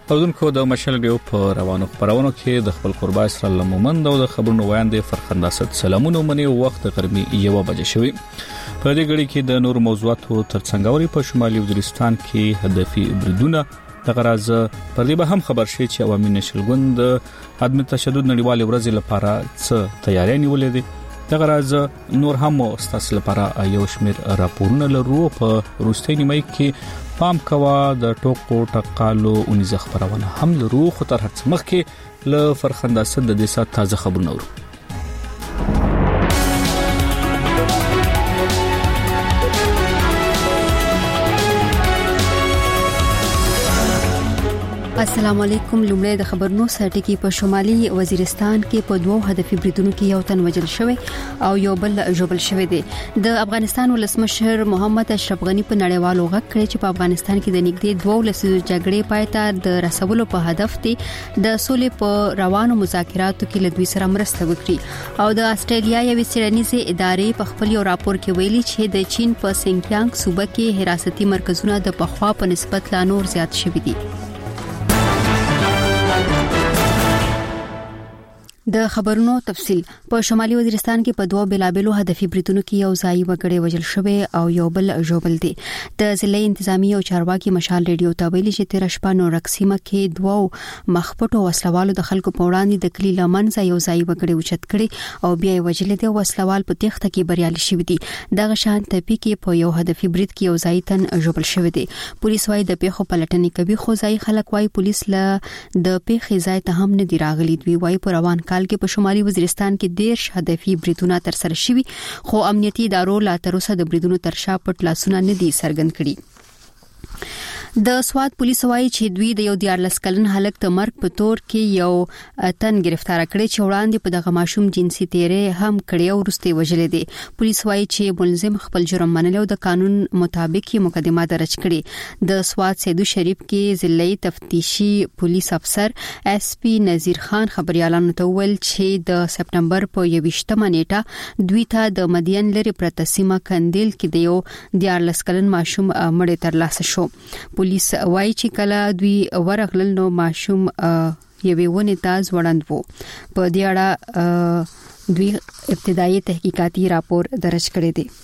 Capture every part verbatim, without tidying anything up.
اوردونکو د مشال ریډیو په روانو خبرونو کې د خپل قربا اسرائیل مومند او د خبرونو وړاندې فرخنده ست سلامونه منی وخت غرمي یو بجې شوی په دې غړي کې د نور موضوعاتو ترڅنګ اوري په شمالي وزیرستان کې هدفي بریدونه د غراز پر دې به هم خبر شي چې عوامي نشلګوند عدم تشدد نړیوال ورځ لپاره څه تیاری نیولې دي د غراز نور هم استاسل لپاره یو شمیر راپورونه لرو په روستي نیمه کې پام کوا د ټوکو ټقالو اونیزه خبرونه هم لرو خو تر هڅه مخ کې ل فرخنده صد د دې سات تازه خبرونه ورو السلام علیکم. لومړی د خبرونو سرټکی په شمالي وزیرستان کې په دوو هدفي بریدونو کې یو تن وژل شوی او یو بل ژوبل شوی دی. د افغانستان ولسمشر محمد اشرف غنی په نړیوالو غږ کړی چې په افغانستان کې د نږدې دوه لسیزو جګړې پای ته د رسولو په هدف دی د سولې په روانو مذاکراتو کې له دوی سره مرسته وکړي. او د استرالیا یوې څېړنیزې ادارې په خپل یو راپور کې ویلي چې د چین په سینکیانګ صوبه کې حراستي مرکزونه د پخوا په نسبت لا نور زیات شوي دي. د خبرونو تفصيل په شمالي وزیرستان کې په دوه بلابلو هدفي بریدونو کې یو ځای وګړي وژل شوی او یو بل ژوبل دي. د ضلع انتظامی او چارواکي مشال ریډیو ته ویلي چې تیر شپه نو رقسیمه کې دوه مخپټو وسلوالو د خلکو په وړاندې د کلی لمنځه یو ځای وګړي اوچت کړي او بیا وژل دي. وسلوال په تخته کې بریالي شوی دي. دغه شان تپی کې په یو هدفي برید کې یو ځای تن ژوبل شوی دي. پولیس وايي د پیښو پلټنې کوي خو ځای خلک وايي پولیس له د پیښې ځای ته هم نه دی راغلي. دوی وايي په روان کې په شمالي وزیرستان کې ډیر هدفي بریدونه تر سره شوي خو امنیتي ادارو لا تر اوسه د بریدونو تر شا پټ لاسونه نه دي څرګند کړي. د سواد پولیس وايي چې دوی د یو دیارلس کلن هلک د مرګ په تور کې یو تن گرفتار کړي چې وړاندې په دغه ماشوم جنسي تیرې هم کړي او وروسته وژلې دي. پولیس وايي چې ملزم خپل جرم منلو د قانون مطابق مقدمه درج کړي. د سواد سیدو شریف کې ضلعي تفتیشي پولیس افسر اس پی نذیر خان خبريالانو ته ویل چې د سپټمبر په یوویشتمه نیټه دوی ته د مدین لري پرته سیمه کندیل کې د یو دیارلس کلن ماشوم مړی ترلاسه شو. پولیس وايي چې کله دوی ورغلل نو ماشوم یوې ونې ته ځوړند وو. په دې اړه دوی ابتدایي تحقیقاتي راپور درج کړی دی.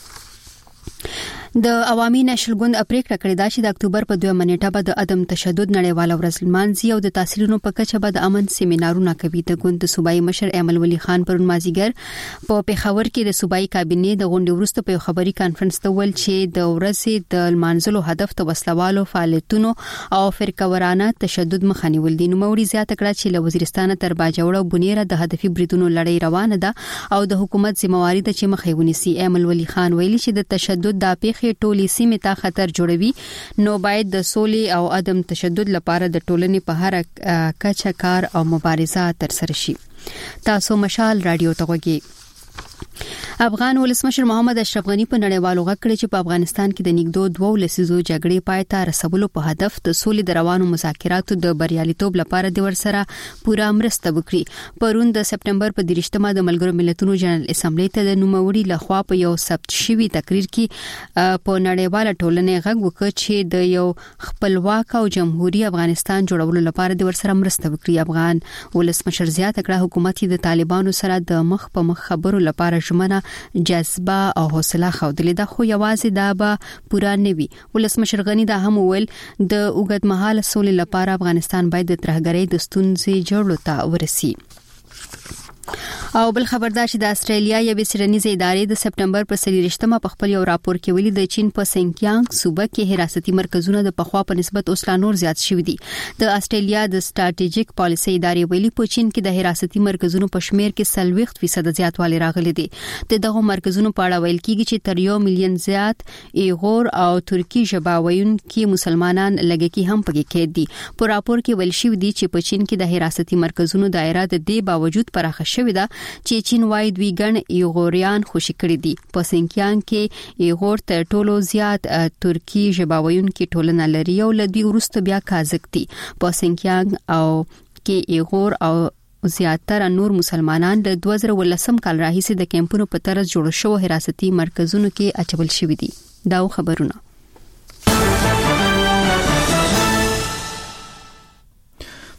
د عوامي نشلګوند پریکړه کړې ده چې د اکتوبر په دویمه نیټه به د عدم تشدد نړیواله ورځ لمانځي او د تحصیلونو په کچه به د امن سیمینارونه کوي. د ګوند صوبایي مشر ایمل ولی خان پرون مازیګر په پیښور کې د صوبایي کابینې د غونډې وروسته په خبري کانفرنس ته ویل چې د ورځې د لمانځلو هدف د وسلوالو فعالیتونو او فرقه تشدد مخه نیول دي. نو موري زیاته کړه چې له وزیرستان تر باجوړ او بنیره د هدفي بریدونو لړۍ روانه ده او د حکومت ذمہواری ده چې مخه ونیسي. ایمل ولی خان ویلي چې د تشدد د پیښې ټولې سیمې ته خطر جوړوي نو باید د سولې او عدم تشدد لپاره د ټولنې په هر کچه کار او مبارزه ترسره شي. تاسو مشال رادیو ته وګورئ. افغان ولسمشر محمد اشرف غنی په نړیوالو غږ کړی چې په افغانستان کې د نږدې دوه لسیزو جګړې پای ته رسولو په هدف د سولې د روانو مذاکراتو د بریالیتوب لپاره د ورسره پوره مرسته وکړي. پرون د سپټمبر په دریشتمه د ملګرو ملتونو جنرال اسمبلی ته د نوموړي لخوا په یو ثبت شوی تقریر کې په نړیواله ټولنې غږ وکړ چې د یو خپلواک او جمهوریت افغانستان جوړولو لپاره د ورسره مرسته وکړي. افغان ولسمشر زیاته کړه حکومت د طالبانو سره د مخ په مخ خبرو لپاره ژمنه جذبه او حوصله خوندلې ده خو یوازې دا به پوره نه وي. ولسمشر غنی دا هم ویل د اوږدمهاله سولې لپاره افغانستان باید د ترهګرۍ د ستونزې جوړولو ته ورسي. او بل خبردار چې د استرالیا یوې څېړنیزې ادارې د سپټمبر په څلوېښتمه په خپل یو راپور کې ویلي د چین په سینکیانګ صوبه کې حراستي مرکزونه د پخوا په نسبت اوس لا نور زیات شوي دي. د استرالیا د سټریټیجیک پالیسي ادارې ویلي په چین کې د حراستي مرکزونو په شمیر کې څلوېښت فیصد زیاتوالی راغلی دی. د دغه مرکزونو په اړه ویل کیږي چې تر یو میلیون زیات ایغور او ترکی ژبه ویونکي مسلمانان لږکي هم پکې کې دي. په راپور کې ویل شوی دی چې په چین کې د حراستي مرکزونو دایره د دې باوجود پراخه شوې ده چې چین وايي دوی ګڼ ایغوریان خوشي کړی دي. په سینکیانګ کې ایغور تر ټولو زیات ترکی ژبه ویونکي ټولنه لري او لدی ورسته بیا کازک دي. په سینکیانګ او کې ایغور او زیاتره نور مسلمانان د دوه زره ولسم کال راهیسې د کیمپونو په طرز جوړ شو حراستي مرکزونو کې اچول شوی دي. دا خبرونه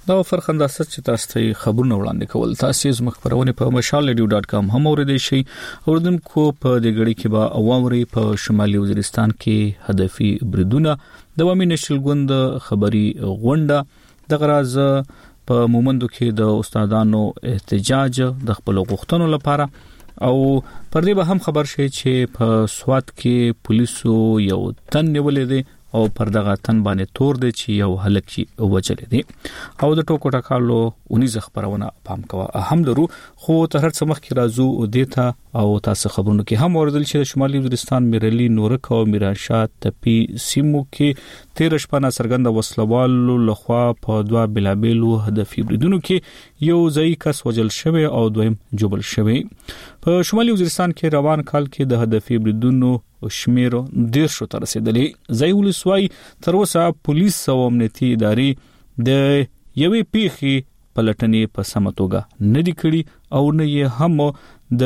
دا فرخنداست چې تاسو ته خبرونه وړاندې کول. تاسو زموږ خبرونه په مشال ریډیو ډاٹ کام هم اوریدئ شئ. اوردونکو په دې غړي کې به اوامري په شمالي وزیرستان کې هدفي بریدونه د عوامي نشل ګوند خبري غونډه د غراز په مومندو کې د استادانو احتجاج د خپل غوښتنو لپاره او پر دې به هم خبر شي چې په سوات کې پولیسو یو تن نیولې دي او پر دغه تن باندې تور دي چې یو هلک چې وجلې دي او د ټوکو ټکالو اونیز خبرونه پام کوه هم درو خو تر هر څه مخکې راځو دیتا او تاسو خبرونه کې هم اوردل چې شمالي وزیرستان میرلی نورک او میرانشاه تپی سیمو کې تیر شپه سرګند وسلوالو لخوا په دوا بلابلو هدفي بریدونو کې یو ځای کس وجل شوی او دویم جوبل شوی. په شمالي وزیرستان کې روان کال کې د هدفي بریدونو شمیرو ډیر شو تر رسیدلې. ځای ولسوای تر اوسه پولیس او امنیتي ادارې د یوې پیخي پلټنې په سمتوګه نه دی کړی او نه یې هم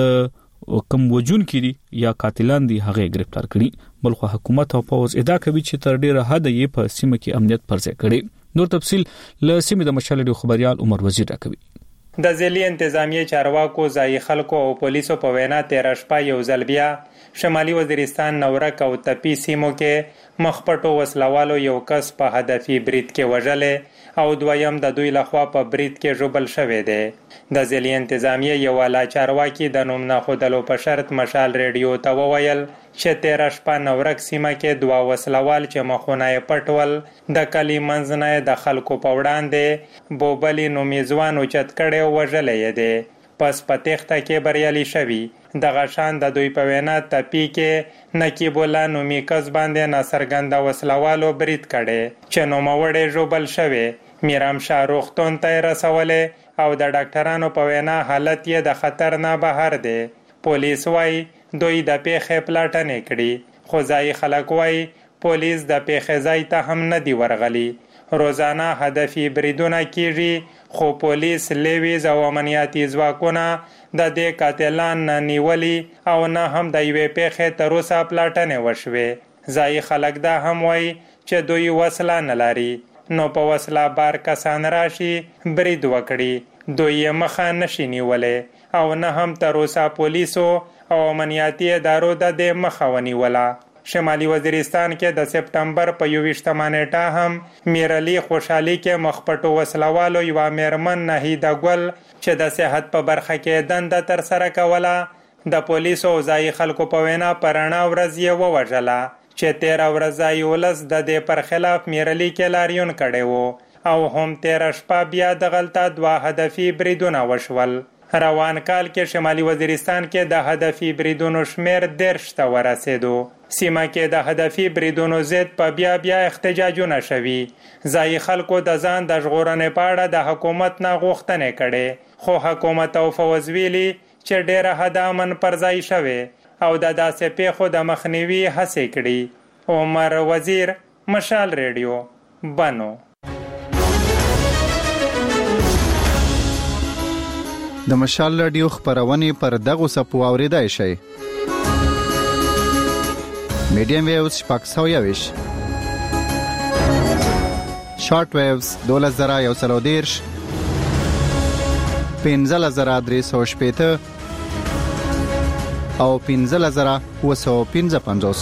د کم وجون کړي یا قاتلان دي هغه گرفتار کړي بلخو حکومت او پوز ادعا کوي چې تر ډیره حد یې په سیمه کې امنیت پرځای کړي. نور تفصیل له سیمه د مشال ډیو خبريال عمر وزیر راکوي. د ځلې انتظامیه چارواکو ځای خلکو او پولیسو په وینا تیر شپه یو ځل بیا شمالي وزیرستان نورک او تپی سیمو کې مخپټو وسلوالو یو کس په هدفي برید کې وژلې او دویم د دوی لخوا په برید کې ژوبل شوی دی. د ځلې انتظامیه یو والا چارواکي د نوم نه خودلو په شرط مشال ریډیو ته وویل چې تیر شپه نورک سیمه کې دوا وسلوال چې مخونه یې پټول د کلی منځ نه د خلکو په وړاندې بوبلی نومیزوان اوچت کړي او وژلې دي. پس په تخته کې بریالي شوي. دغه شان د دوی په وینا تپی کې نقیب الله نومي کس باندې ناڅرګنده وسلوالو برید کړي چې نوموړی ژوبل شوی. میرام شاه روغتون ته رسولې او د ډاکټرانو په وینا حالت یې د خطر نه بهر دی. پولیس وايي دوی د پیښې پلاټنې کړي خو ځای خلک وايي پولیس د پیښې ځای ته هم نه دی ورغلی. روزانه هدفي بریدونه کیږي خو پولیس لیویز او امنیتي ځواکونه د دې قاتلان نه نیولي او نه هم د یوې پیښې تر اوسه پلاټنې وشوې. ځای خلک دا هم وايي چې دوی وسله نه لري نو په وسله بار کسان راشي برید وکړي دوی یې مخه نشي نیولې او نه هم تر اوسه پولیسو او امنیتي ادارو د دې مخه ونیوله. شمالي وزیرستان کې د سپټمبر په یوویشتمه نیټه هم میرلی خوشحالي کې مخپټو وسلوالو یوه میرمن نهیده ګل چې د صحت په برخه کې دنده ترسره کوله د پولیسو او ځایي خلکو په وینا په رڼا ورځ یې ووژله چې تیره ورځ ځایي ولس د دې پر خلاف میرلی کې لاریون کړی و او هم تیره شپه بیا دغلته دوه هدفي بریدونه وشول. روان کال کې شمالي وزیرستان کې د هدفي بریدونو شمیر دېرش ته ورسېدو. سیمه کې د هدفي بریدونو ضد په بیا بیا احتجاجونه شوي. ځایي خلکو د ځان د ژغورنې په اړه د حکومت نه غوښتنې کړې خو حکومت او فوز ویلي چې ډېره حد امن پر ځای شوی او د داسې پیښو د مخنیوي هڅې کړي. عمر وزیر مشال ریډیو بنو. د مشال رادیو خبرونه پر دغه سپو اوریدای شي. میډیم ویوز شپږ سوه یوویش شارټ ویوز دوله زره یو سل او دېرش پنځه زره درې سوه شپېته او پنځه زره اووه سوه پنځه پنځوس.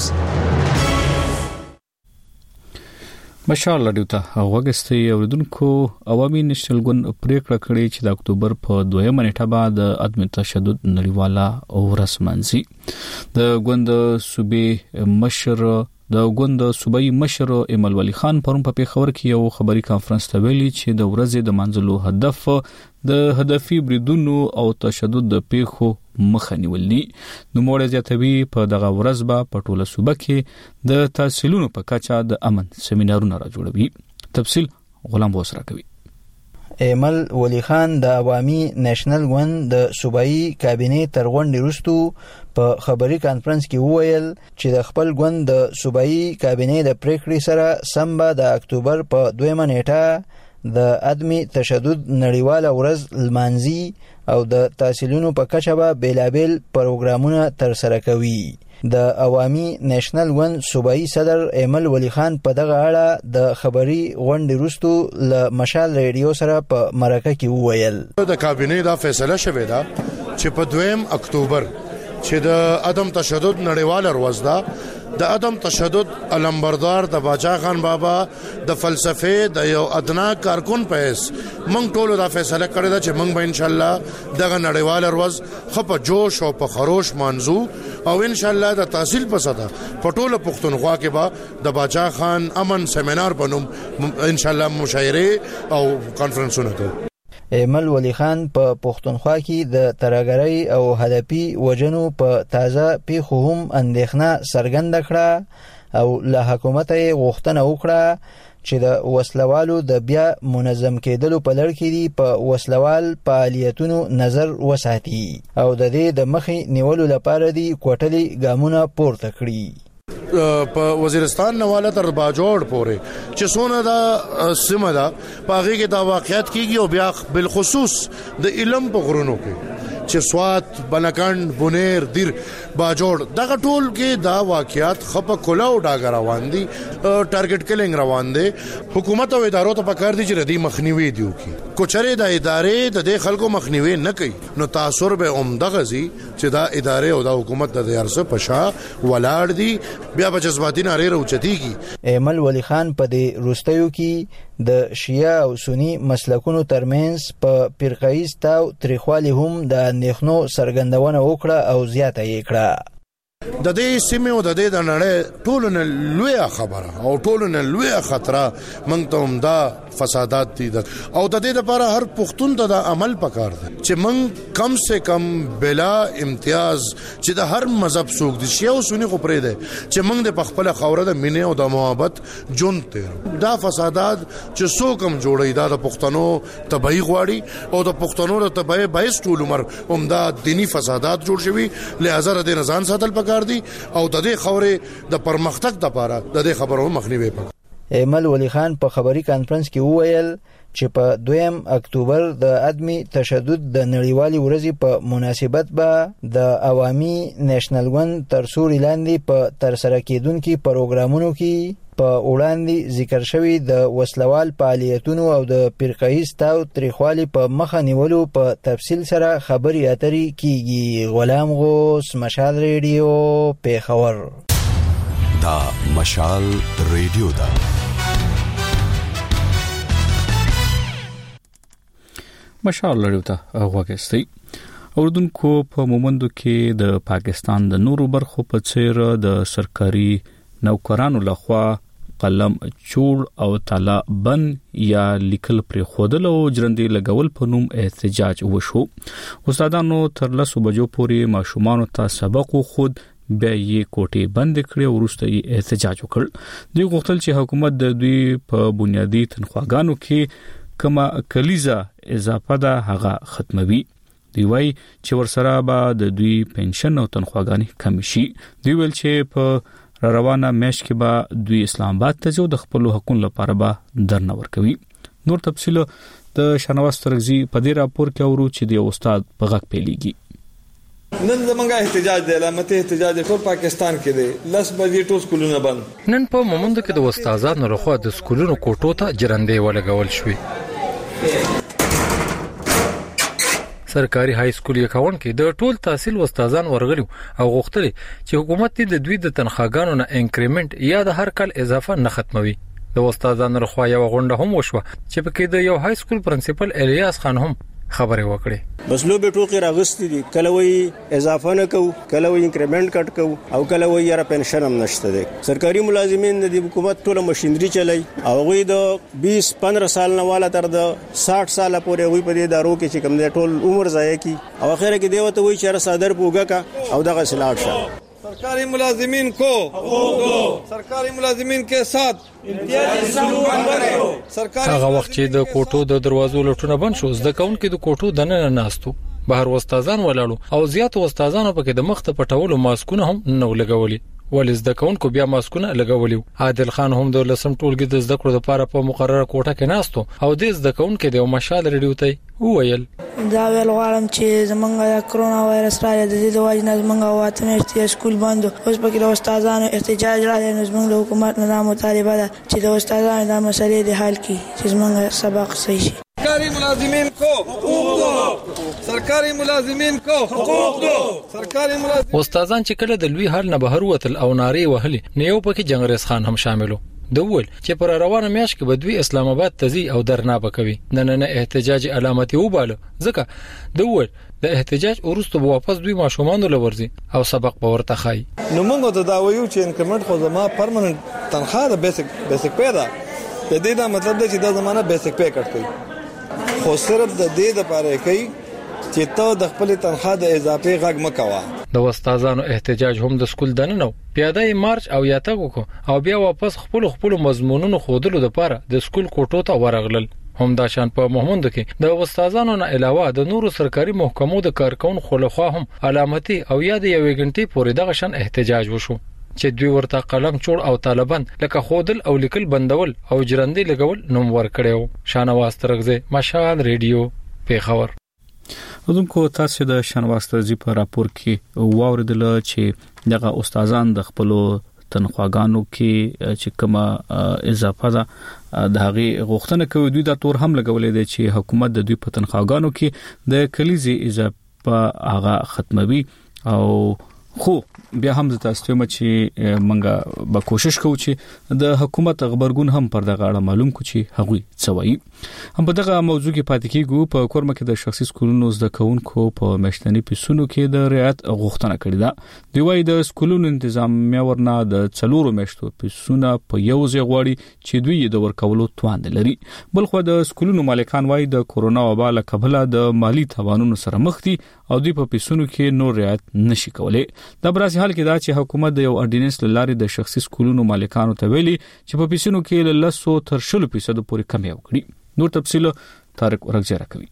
مشال رادیو ته وګستي اوریدونکو عوامي نشل ګوند پریکړه کړې چې د اکتوبر په دویمه نیټه بعد عدم تشدد نړیواله ورځ منځي. د ګوند صوبې مشر د ګوند صوبایي مشر ایمل ولی خان پرون په پیښور کې یو خبري کانفرنس ته ویلي چې د ورځې د منځلو هدف د هدفي بریدونو او تشدد د پیښو مخه نیول دي. نو موږ زیاتوي په دغه ورځ به په ټوله صوبه کې د تحصیلونو په کچه د امن سیمینارونه را جوړوي. تفصیل غلام بوس راکوي. ایمل ولی خان د عوامي نېشنل ګوند د صوبایي کابینې تر غونډې وروسته په خبري کانفرنس کې وویل چې د خپل ګوند د صوبایي کابینې د پریکړې سره سم به د اکتوبر په دویمه نیټه د عدم تشدد نړیواله ورځ لمانځي او د تحصیلونو په کچه به بیلابیل پروګرامونه ترسره کوي. د عوامي نېشنل ون صوبایي صدر ایمل ولی خان په دغه اړه د خبري غونډې وروسته ل مشال ریډیو سره په مرکه کې وویل د کابینې دا فیصله شوې ده چې په دویم اکتوبر چې د عدم تشدد نړیواله ورځ ده د عدم تشدد علمبردار د باچا خان بابا د فلسفه د یو ادنا کارکون پېس مونږ ټول دا فیصله کړی دا چې مونږ به ان شاء الله دغه نړیواله ورځ خپ جوش او په خروش منځو او ان شاء الله د تحصیل په صدا پټوله پښتونخوا کې به د باچا خان امن سیمینار بنوم ان شاء الله مشاعره او کانفرنسونه کوي ایمل ولی خان په پښتونخوا کې د ترهګرۍ او هدفي وجنو په تازه پیښو هم اندېښنه څرګنده کړه او له حکومت یې غوښتنه وکړه چې د وسلوالو د بیا منظم کېدلو په لړ کې دي په وسلوال فعالیتونو نظر وساتي او د دې د مخې نیولو لپاره دي کوټلي ګامونه پورته کړي په وزیرستان نواله تر باجوړ پورې چې سونه دا سیمه ده پاغي کې دا واقعیت کیږي او بیا بالخصوص د علم په غرونو کې چې سوات بنکند بونیر دیر باجوړ دغه ټول کې دا واقعیت خپ کلاو ډاګ روان دي ټارګټ کلینګ روان دي حکومت او ادارو ته پکار دي چې ردی مخنیوي دیو کی کوچره د ادارې د دې خلکو مخنیوي نه کوي نو تاثیر به عمده غزي چې دا ادارې او د حکومت د دیارسه پشا ولاړ دي بیا په جذباتي ناری راوچتيږي ایمل ولی خان په دې روستیو کې د شیعه او سنی مسلکونو ترمنځ په فرقایي تاو تریخوالي هم د اندېښنو څرګندونه وکړه او زیاته یې کړه د دې سیمه او د دې د نړۍ ټولنه لویه خبره او ټولنه لویه خطر مونږ ته هم دا فسادات دي او د دې لپاره هر پښتون ته د عمل پکار دی چې مونږ کم سے کم بلا امتیاز چې د هر مذهب څوک دي شیعه او سنی خو پرې دي چې مونږ د خپل خوره د مینه او د محبت جون ته دا فسادات چې څوک هم جوړي دا د پښتنو تبعی غواړي او د پښتنو د تبعی بایس ټول عمر هم دا دینی فسادات جوړ شوی لہذا د نزان ساتل پکار دي او د دې خوره د پرمختګ لپاره د دې خبرو مخنیوي پکار ایمل ولی خان په خبري کانفرنس کې وویل چې په دویم اکتوبر د عدمي تشدد د نړیوالي ورځې په مناسبت به د عوامي نېشنل ون تر سوري لاندې په ترسره کېدونکو پروګرامونو کې په وړاندې ذکر شوی د وسلوال فعالیتونو او د فرقایي تاو تریخوالي په مخه نیولو په تفصیل سره خبري اترې کیږي غلام غوث مشال ریډیو پیښور دا مشال ریډیو دا مشال ریډیو ته غوښتي اوردونکو په مومندو کې د پاکستان د نورو برخو په څیر د سرکاري نوکرانو لخوا قلم چوړ او تالا بن یا لیکل پر خودل او جرندې لګول په نوم احتجاج وشو استادانو تر لسو بجو پورې ماشومان ته سبق خود بیا یې کوټې بند کړې او وروسته یې احتجاج وکړ دوی غوښتل چې حکومت د دوی په بنیادی تنخواګانو کې کما کلیزه اضافه ده هغه ختموي دی وای چې ورسره به د دوی پنشن او تنخواګانې کم شي دی ول چې په روانه مېش کې به دوی اسلام آباد ته ځو د خپل حقوقو لپاره به درنه ورکوي نور تفصیل د شنواز ترغزي په دې راپور کې اورو چې د استاد په غږ پیلېږي نن زمونږه احتجاج دی لامته احتجاج ټول پاکستان کې دی لس بجې ټول سکولونه بند نن په مومند کې د استادانو لخوا د سکولونو کوټو ته جرندې ولګول شوې سرکاري های سکول یکاون کې د ټول تحصیل استادان ورغلي او غوښتل چې حکومت د دوی د تنخواګانو نه انکریمنت یا د هر کال اضافه نه ختموي د استادانو لخوا یو غونډه هم وشوه چې پکې د یو های سکول پرنسپل الیاس خان هم خبرې وکړې بس لو به ټوکی راغستې دي کله وی اضافه نه کو کله وی انکریمنت کټ کو او کله وی یاره پنشن هم نشته دي سرکاري ملازمین د حکومت ټول ماشينري چلای او غوي د بیس پندرہ سال نه والا تر د ساٹھ سال پورې غوي په دې دارو کې چې کوم دې ټول عمر ضایع کی او اخر کې دیوته وی چې صدر پوګه کا او دغه سلاټ شه सरकारी मुलाजिमीन को सरकारी मुलाजिमीन के साथ امتیازي سلوک ورکړو सरकारी هغه وخت چې د کوټو د دروازو لټونه بند شو زده کوونکو د کوټو دننه ناستو بهر استادان ولاړو او زیات استادانو پکې د مخ ته پټولو ماسکونه هم نو لګولي ول زده کوونکو بیا ماسکونه لګولیو. عادل خان هم د لسم ټولګي د زده کړو لپاره په مقرره کوټه کې ناستو او د زده کوونکو د مشال ریډیو ته وویل دا ویل غواړم چې زمونږ د کرونا وایرس راځي د دې د وجه نه زمونږ واته مېشتي سکول بند اوس پکې د استادانو احتجاج راځي نو زمونږ د حکومت نه مطالبه ده چې د استادانو د مسلې د حل کی چې زمونږ سبق صحیح شي. सरकारी मुलाजिमीन को हुकूक दो, सरकारी मुलाजिमीन को हुकूक दो, सरकारी मुलाजिमीन. استادان چې کله د لوی هال نه بهر وتل او ناری وهلي نه یو پکې جنگریز خان هم شاملو. دوول چې پر روانه میاش کې بدوی اسلام آباد تزي او درنا بکوي نن نه احتجاج علامتي وباله ځکه دوول د احتجاج ورستو واپس دوی ماشومان لورځي او سبق په ورته خای. نو موږ ته دا وایو چې انکریمنت خو زما پرمننت تنخواه د بیسیک بیسیک پیدا په دې دا مطلب دی چې دا زمانہ بیسیک پے کړی خو صرف د دې لپاره کوي چې ته د خپل تنخواه د اضافي غږ مکوا. د استادانو احتجاج هم د سکول دننه پیاده مارچ او یاتګو کو او بیا واپس خپل خپل مضمونونو خودلو لپاره د سکول کوټو ته ورغلل. هم دا شان په محمود کې د استادانو نه علاوه د نورو سرکاري محکمو د کارکون خلخوا هم علامتي او یاد یو غنټي پورې دغه شان احتجاج وشو چې دوی ورته قلم چوړ او طالبان لکه خودل او لیکل بندول او جرندې لګول نوم ور کړو. شانواز ترغزه مشال ریډیو پیښور. ودونکو تاسو د شانواز ترغزه په راپور کې واوریدل چې دغه استادان د خپل تنخواګانو کې چې کومه اضافه ده د هغه غوښتنه کوي دوی دا تور هم لګولې دي چې حکومت د دوی په تنخواګانو کې د کلیزي اضافه هغه ختموي او خو بیا هم د تاسو ته چې منګه به کوشش کوو چې د حکومت خبرګون هم پر دغه اړه معلوم کو چې هغوی څوي. هم په دغه موضوع کې پاتې کیږو. په کورمه کې د شخصي سکولونو زده کوونکو په مشتنی پیسونو کې د رعایت غوښتنه کړې ده. دوی وايي د سکولونو تنظیم ورنه د څلورو میاشتو پیسونه په یو ځای غواړي چې دوی د ورکولو توان لري. بل خو د سکولونو مالکان وايي د کورونا وبا له کبله د مالی توانونو سره مخ دي او دوی په پیسونو کې نور رعایت نشي کولای. د براسي حال کې دا چې حکومت د یو اورډیننس لارې د شخصي سکولونو مالکانو ته ویلي چې په پیسونو کې له لسو تر شلو فیصد پورې کمی وکړي. نور تفصیل طارق ورغجره کوي.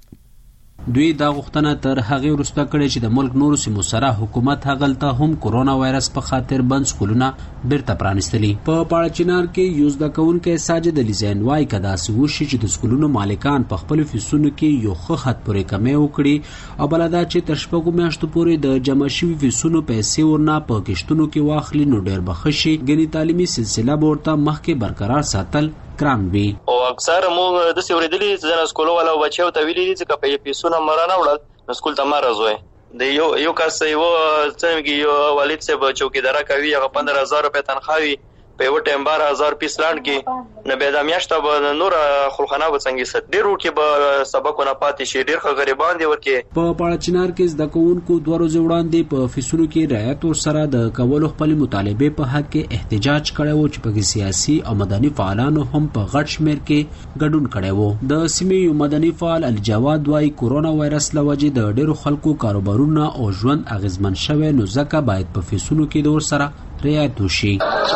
دوی دا غوښتنه تر هغه وروسته کړې چې د ملک نورو سیمو سره حکومت هغلته هم کورونا وایرس په خاطر بند سکولونه بیرته پرانستلي. په پاړچینار کې یوز د کونکو ساجد علي زین وايي کدا سوشي چې د سکولونو مالکان په خپل فیسونو کې یو ښه حد پورې کمی وکړي او بلدا چې تر شپږو میاشتو پورې د جمع شوي فیسونو پیسې ورنه په کښتونو کې واخلي نو ډېر بخښي غني تعلیمي سلسله ورته مخکې برقرار ساتل کران وي. او اکثر موږ د سیوریدلی ځنه سکول ولا بچو ته ویلي چې کپې پیسونه مرانه وړل سکول ته مرزوي د یو یو کس یو څنګه یو والد سے چوکیدار کوي هغه پندرہ هزار روپے تنخواهي په یو ټیم بارہ هزار پیس لاند کې نه به د میاشته به نور خلخانه وڅنګي ست ډیر کې به سبقونه پاتې شي ډیر خو غریبان دي ورکه. په پاړچینار کې د کوونکو دوه ورځې وړاندې په فیسونو کې رعایت او سره د کولو خپل مطالبه په حق کې احتجاج کړو چې په سیاسي او مدني فعالانو هم په غټ شمیر کې ګډون کړو. د سیمې مدني فعال الجواد وايي کورونا وایرس لوجه د ډیرو خلکو کاروبارونه او ژوند اغیزمن شوه نو ځکه باید په فیسونو کې د ور سره رعایت وشي.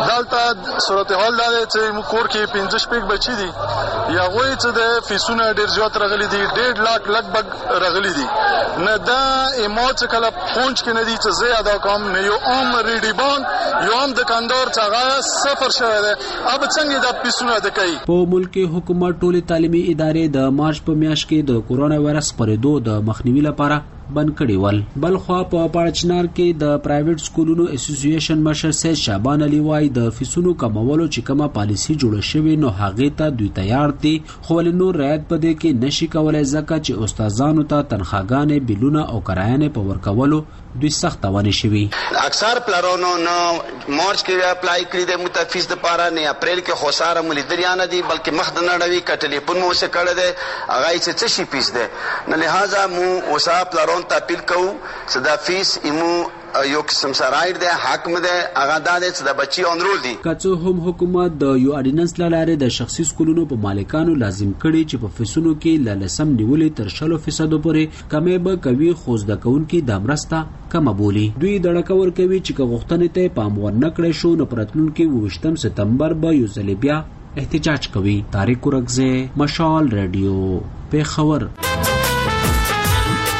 دلته صورتحال دا چې موږ کور کې پنځه شپږ بچی دي یا غوي چې د فیسونه ډیر زیات راغلي دي ډېر لاک لګبګ راغلي دي نه دا ایموت کله پونچ کې نه دي چې زه ادا کوم نه یو عام ریډیبان یو عام دکاندار څنګه سفر شوی دی اب څنګه د فیسونه د کوي. په ملک حکومت ټول تعلیمي ادارې د مارچ په میاشت کې د کورونا وایرس پرېدو د مخنیوي لپاره بند کړي ول. بل خو په پاړچنار کې د پرایویټ سکولونو اسوسییشن مشر سید شعبان علي وايي د فیسونو کمولو چې کومه پالیسی جوړه شوی نو هغه ته دوی تیار دي خو نور رعایت پدې کې نشي کولای ځکه چې استادانو ته تنخواګانې بیلونه او کرایانې په ورکولو دوی سخت توانې شوی. اکثر پلارونو نو مارچ کې اپلای کړی د متفیس د پاره نه اپریل کې خساره ملیدریانه دي بلکې مخ د نړوي ک ټلیفون مو سره کړه ده هغه چې څه شي پیس ده نه لہذا مو اوسا پلارون ته اپیل کوو چې دا فیس ایمو یو قسم سرایر ده حکم ده هغه د د بچي اونرول دي. کڅو هم حکومت د یو اورډیننس لاره د شخصي سکولونو په مالکانو لازم کړي چې په فیسونو کې لالسم نیولې تر شلو فیصد پورې کمې به کوي خو د کونکو د امرسته کم بولی. دوی دړکور کوي چې غوښتنې ته پام ورنکړي شو نو پرتلونکو وشتم سپتمبر به یو ځل بیا احتجاج کوي. طارق ورغزه مشال رادیو پیښور.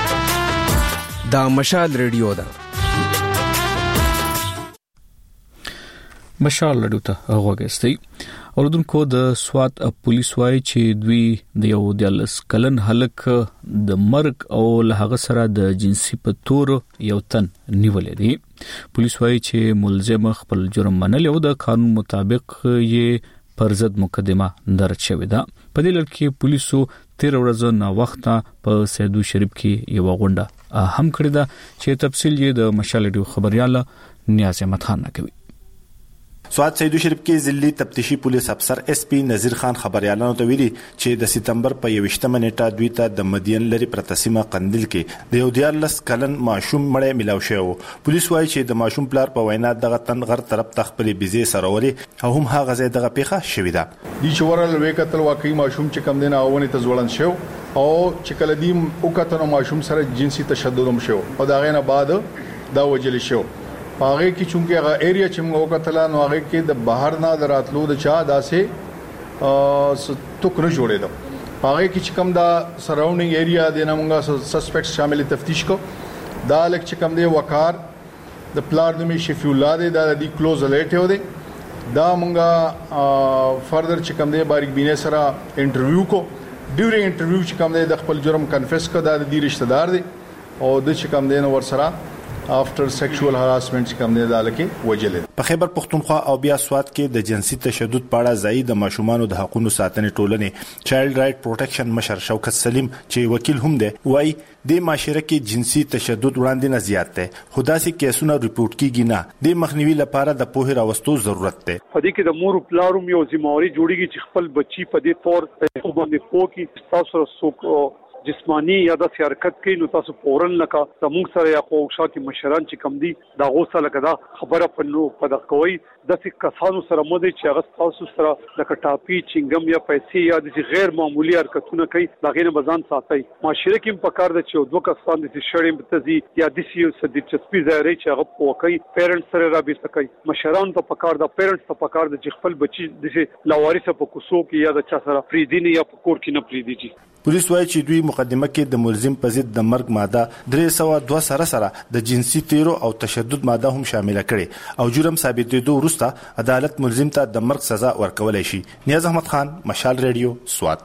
دا مشال رادیو ده. مشال رادیو ته غوږی اوردونکو د سوات پولیس وايي چې دوی د یو دیالس کلن هلک د مرګ او له هغه سره د جنسي په تور یو تن نیولې دي پولیس وايي چې ملزم خپل جرم منلی او د قانون مطابق یې پر ضد مقدمه درج شوې ده په دې لړ کې پولیسو تیر ورځ نه وخت په سیدو شریف کې یو غونډه هم کړې ده چې تفصیل یې د مشال رادیو خبريال نیاز احمد خان نکوي سوات سیدو شریف کې ضلعي تفتیشي پولیس افسر اس پی نذیر خان خبريالانو ته ویلي چې د سپتمبر په یوشتمه نیټه دوی ته د مدین لري پرتسمه قندیل کې د یو دیارلس کلن ماشوم مړی ملاو شو پولیس وايي چې د ماشوم پلار په وینا دغه تن غر طرف تخپل بيزي سروري او هم هغه ځای دغه پیخه شوې ده دي چې ورل وکتل واقعي ماشوم چې کم دینه اونې ته ځوړن شو او چې کله دی وکتل ماشوم سره جنسي تشدد هم شو او دا غینه بعد دا وجل شو هغه کې چونکه هغه ایریا چې موږ وکتل نو هغه کې د بهر نه دراتلو د چا داسې ا ټوک نه جوړېدو هغه کې چې کوم دا سراوندینګ ایریا د نامنګا سسپیکټ شامل تفتیش کو دا لک چې کوم دی وقار د پلار د می شفیع الله دی دا د کلوز الرټ یو دی دا مونږه فردر چې کوم دی باریک بینه سره انټرویو کو ډیورینګ انټرویو چې کوم دی د خپل جرم کنفیس کو دا د رشتہ دار دی او د چې کوم دی نو ور سره after sexual harassment کوم نه دالکه وجلې په خیبر پختونخوا او بیا سوات کې د جنسي تشدد په اړه ځای د ماشومان د حقوقو ساتنې ټولنې چایلډ رائټ پروټیکشن مشر شوکت سلیم چې وکیل هم دی وای د معاشره کې جنسي تشدد وړاندې نه زیات دی خداسي کیسونه ریپورت کیږي نه د مخنیوي لپاره د پوهه راوستو ضرورت دی په دې کې د مور پلاروم یو ذمہواری جوړیږي چې خپل بچي په دې تور باندې پوکي تاسو سره جسمانی یا د حرکت کې نو تاسو فورن لکه زموږ سره یا خوښا کې مشران چې کم دي دا غوسه لکه دا خبره پنو په د کوي د کسانو سره مده چې هغه تاسو سره لکه ټاپی چنګم یا پیسې یا د غیر معمولی حرکتونه کوي دا غیر بزان ساتي معاشره کې په کار د چې دوه کسان د شړې متزي یا د سیو سدي چسپي ځای چې هغه پوکي پیرنټ سره رابطه کوي مشران ته په کار د پیرنټ ته په کار د خپل بچي د لاوارث په کوسو کې یا د چا سره فریدینی یا په کور کې نه فریدي پولیس وايي چې دوی مقدمه کې د ملزم په ضد د مرګ ماده درې سوه دوه سره سره د جنسي تیرو او تشدد ماده هم شامل کړي او جرم ثابتېدو وروسته عدالت ملزم ته د مرګ سزا ورکولای شي نیاز احمد خان مشال ریډیو سوات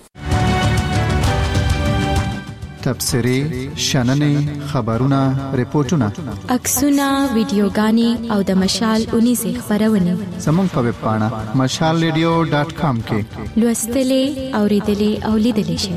تبصري شننې خبرونه ریپورتونه عکسونه ویډیوګانې او د مشال اونې سه خبرونه زموږ په ویب پاڼه مشال ریډیو ډاټ کام کې لوستلې اوریدلې او لیدلې شئ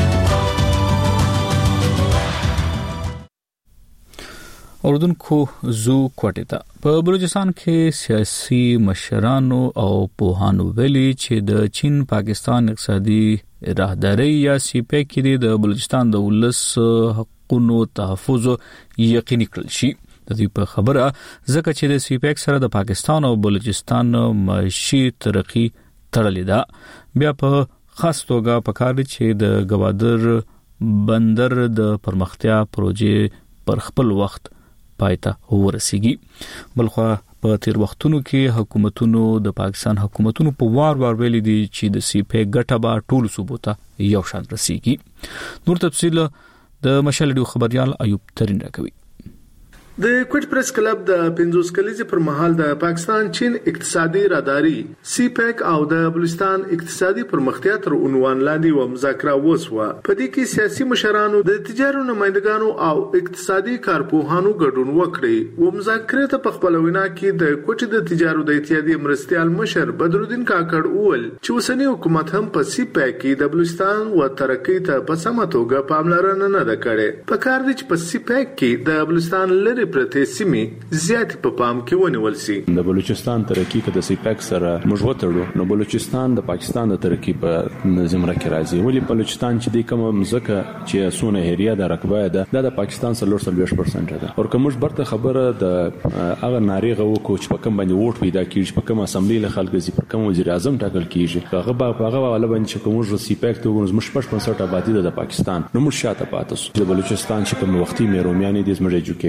اردوونکو زو کوټه په بلوچستان کې سیاسي مشرانو او پوهانو ویلي چې د چین پاکستان اقتصادي راهداري یا سی پی کې د بلوچستان د ولس حقوقو تحفظ یقیني کړل شي د دې په خبره ځکه چې د سی پی سره د پاکستان او بلوچستان معاشي ترقی تړلې ده بیا په خاص توګه په کار چې د گوادر بندر د پرمختیا پروژې پر خپل وخت پایته ورسیږي بلخو په تیر وختونو کې حکومتونو د پاکستان حکومتونو په وار وار ویلي دي چې د سی پی ګټه به ټول صوبته یو شان رسیږي نور تفصیل د مشال ډیو خبريال ایوب ترين راکوي د کوټ پریس کلب د پنځوس کلیزې پر مهال د پاکستان چین اقتصادي راداري سی پیک او د بلوچستان اقتصادي پرمختیا تر عنوان لاندې و مذاکره وسوه په دې کې سیاسي مشرانو د تجارت نمائندګانو او اقتصادي کارپوهانو ګډون وکړي و مذاکره ته په خپل وینا کې د کوټ د تجارت د اتحادیې مرستيال مشر بدرالدین کاکړ اول چې اوسنی حکومت هم په سی پیک کې د بلوچستان و ترقی ته په سمه توګه پاملرنه نه ده کړې په کار دي چې په سی پیک کې د بلوچستان لري پرته سیمې زیات په پام کې ونیول سي د بلوچستان ترقی کې د سی پیک سره موږ وتړو نو بلوچستان د پاکستان د ترقی په زمره کې راځي ولی بلوچستان چې د کوم مزکه چې سونه هریه د رقبه ده د پاکستان سره لور سلويش پرسنټ ده او کوم برته خبره د هغه ناریغه وکړو چې په کوم باندې ووټ پیدا کیږي په کوم اسمبلی له خلک زی پر کوم وزیر اعظم ټاکل کیږي هغه په هغه ولا باندې چې کوم سی پیک ته وګورم مش پښ پنځه آبادی ده د پاکستان نو مش شاته پاتې د بلوچستان چې کوم وختي مې رومیانې د زموږ ایجوکیشن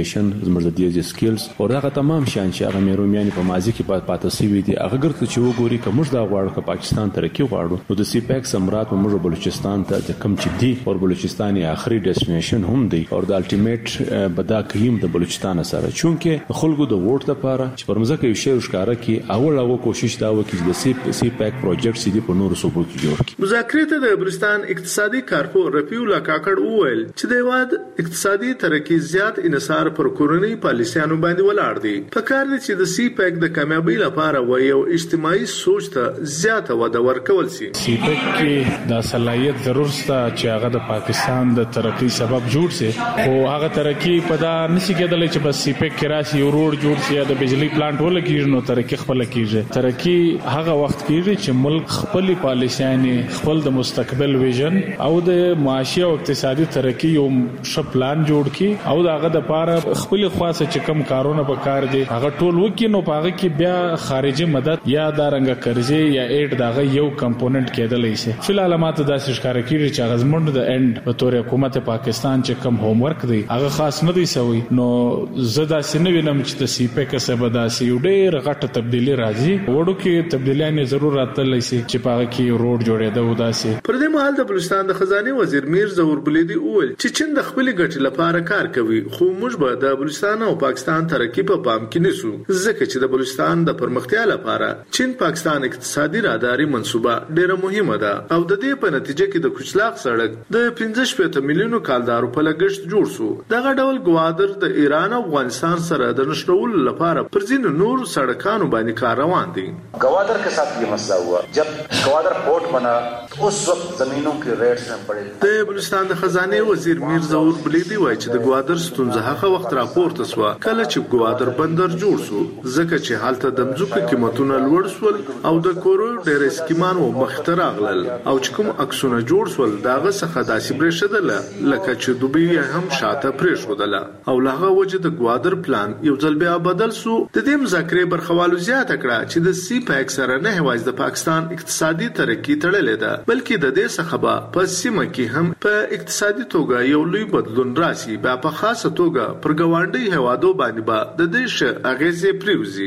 زموږ د دې سکلز او دا تمام شان چې هغه مېرومیان په ماضي کې پاتې شوی دي هغه ګرځي چې وګوري کوم د غواړو چې پاکستان ترقی غواړو نو د سی پیک سمرات موږ بلوچستان ته د کم چې دی او بلوچستان یې اخري ډیسټینیشن هم دی او د الټیمیټ بدا کیم د بلوچستان سره چونکه خلکو د ووټ لپاره چې پرمځکه یو شی وشکاره کی اول هغه کوشش دا وکړي د سی سی پیک پروجیکټ سي دی په نورو صوبو کې جوړ کړي. مذاکرات د بلوچستان اقتصادي کارپو رفیع الله کاکړ وویل چې د واد اقتصادي ترقی زیات انحصار پر کورنۍ پالیسیانو باندې ولاړ دي. په کار دي چې د سی پیک د کامیابی لپاره و یو اجتماعي سوچ ته زیاته وده ورکول شي. سی پیک کې د صلاحیت ضرورت چې هغه د پاکستان د ترقی سبب جوړ شي او هغه ترقی په دا نشي کېدلی چې بس سی پیک کې راشي یو روډ جوړ شي یا د بجلی پلانټ ولګي نو ترقی خپل کیږي. ترقی هغه وخت کیږي چې ملک خپل پالیسیانې خپل د مستقبل ویژن او د معاشي او اقتصادي ترقی یو ښه پلان جوړ کړي او دغه د پاره خپل خاصه چې کم کارونه به کار دي هغه ټول وکړي نو پاغه کې بیا خارجي مدد یا د رنګ قرضې یا ایډ دغه یو کمپوننت کېدلی شي. فلال ماته داسې ښکار کیږي چې هغه زموږ د اند په تور حکومت پاکستان چې کم هوم ورک دی هغه خاص نه دی سوی نو زدا سینه وینم چې د سی پیک سبب داسې یو ډېر غټه تبدیلی راځي وړو کې تبدیلیاں ضرورت لسی چې پاغه کې روډ جوړېده و داسې. پر دې مهال د بلوچستان د خزانه وزیر میر ظهور بلیدي وویل چې چین د خپل ګټې لپاره کار کوي خو موږ به د بلوچستان او پاکستان ترقی په پام کې نیسو ځکه چې د بلوچستان د پرمختیا لپاره چین پاکستان اقتصادي راداري منصوبه ډېره مهمه ده او د دې په نتیجه کې د کوچلاق سړک د پنځه شپږ میلیونو کالدارو په لګښت جوړ شو. دغه ډول ګوادر د ایران او افغانستان سره د نښلولو لپاره پر ځینو نور سړکانو باندې کار روان دي. گوادر के साथ ये मसला हुआ जब गवादर पोर्ट बना उस वक्त जमीनों की रेट्स में पड़े. د بلوچستان د خزانه وزیر میر ظهور بلیدي وایي چې د گوادر ستونزه هغه وخت راپورته شو کله چې گوادر بندر جوړ شو ځکه چې حالت د مځکو قیمتونه لوړ شول او د کورو ډېر اسکیمانو مخته راغلل او چې کوم عکسونه جوړ شول داغه څخه داسې برېښدل لکه چې دوبی هم شاته پرېښودله او لغه وجه د گوادر پلان یو ځل بیا بدل شو. د دې مذاکرې برخوالو زیاته کړه چې د سی پیک سره نه هواز د پاکستان اقتصادي ترقی تړلې ده بلکې د دې څخه به په سیمه کې هم په اقتصادي توګه یو لوی بدلون راشي بیا په خاصه توګه پر ګاونډي هوادو باندې به د دې ښه اغیزې پریوزي.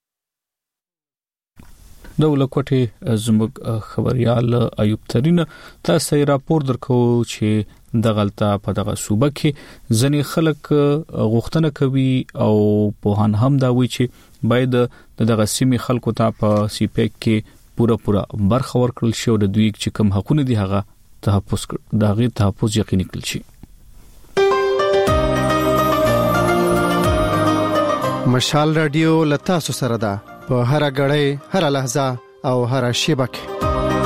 د ولکوټي زموږ خبريال ایوب ترين تاسو راپور درکو چې د غلطه په دغه صوبه کې ځنې خلک غوښتنه کوي او په هن هم دا وی چې باید دغه سیمې خلکو ته په سی پیک کې پوره پوره برخه ورکړل شي او د دوی چې کوم حقونه دي هغه تحفظ کړي دغه تحفظ یقیني کړل شي. مشال رادیو لتا سره ده په هر غړې هر لحظه او هر شیبه کې.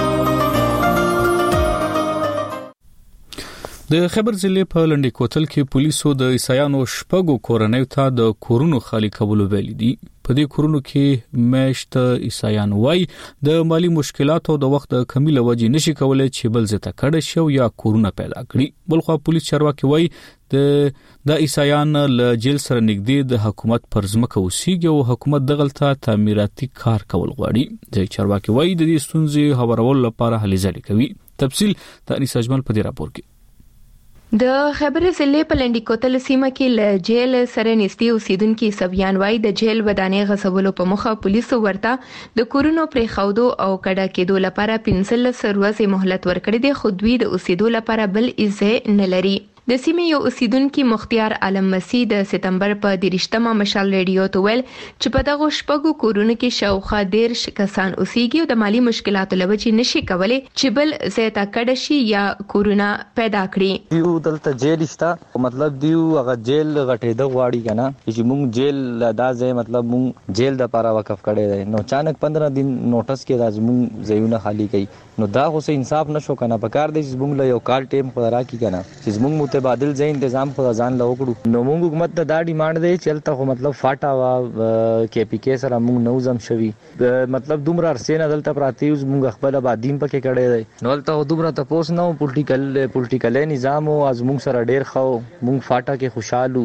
د خبر ضلع په لنډی کوتل کې پولیسو د عیسایانو شپږو کورنیو ته د کورونو خالی کولو ویل دي. په دې کورونو کې مشت عیسایان وای د مالی مشکلاتو د وخت د کمی لوجي نشي کولای چې بل زته کډه شو یا کورونه پیدا کړي. بلخو پولیس چارواکي وای د د عیسایان له جیل سره نږدې د حکومت پر ځمکه اوسېږي او حکومت دغلطه تعمیراتي کار کول غواړي. د چارواکي وای د دې ستونزې هوارول لپاره هلې ځلې کوي. تفصیل د انیس اجمل په دې راپور کې. د خبر ضلع په لنډی کوتل سیمه کې له جیل سره نږدې اوسیدونکو سبیان وای د جیل ودانې غصبولو په مخه پولیسو ورته د کورونو پرې خودو او کډه کېدو لپاره پنځلس ورځې مهلت ورکړي دي خو دوی د اوسیدو لپاره بل ایزه نه لري. د سیمې یو اوسیدونکو مختیار عالم مسیح د سپتمبر په دریشتمه مشال ریډیو ته ویل چې په دغه شپږو کورونو کې شاوخوا ډیر کسان اوسېږي او د مالی مشکلاتو لوجې نشي کولای چې بل زیاته کډه شي یا کورونه پیدا کړي. یو دلته جیل شته مطلب دیو هغه جیل غټېده غواړي کنه چې مونږ جیل دا ځای مطلب مونږ جیل د لپاره وقف کړی دی نو اچانک پندرہ دن نوټس کې راځي مونږ ځایونه خالی کړي نو دا خو سه انصاف نشو کنه په کار دی چې مونږ له یو کال ټیم خورا کی کنه چې مونږ متبادل ځای تنظیم خو ځان له وکړو نو مونږ حکومت ته دا ډیماند دی چلته خو مطلب فاټا وا کې پی کې سره مونږ نوزم شوی مطلب دومره ارسین دلته پراتی اوس مونږ خپل آبادیم پکې کړی دی نو دلته دومره تاسو نو پولیټیکل پولیټیکل نظام او از مونږ سره ډیر خو مونږ فاټا کې خوشاله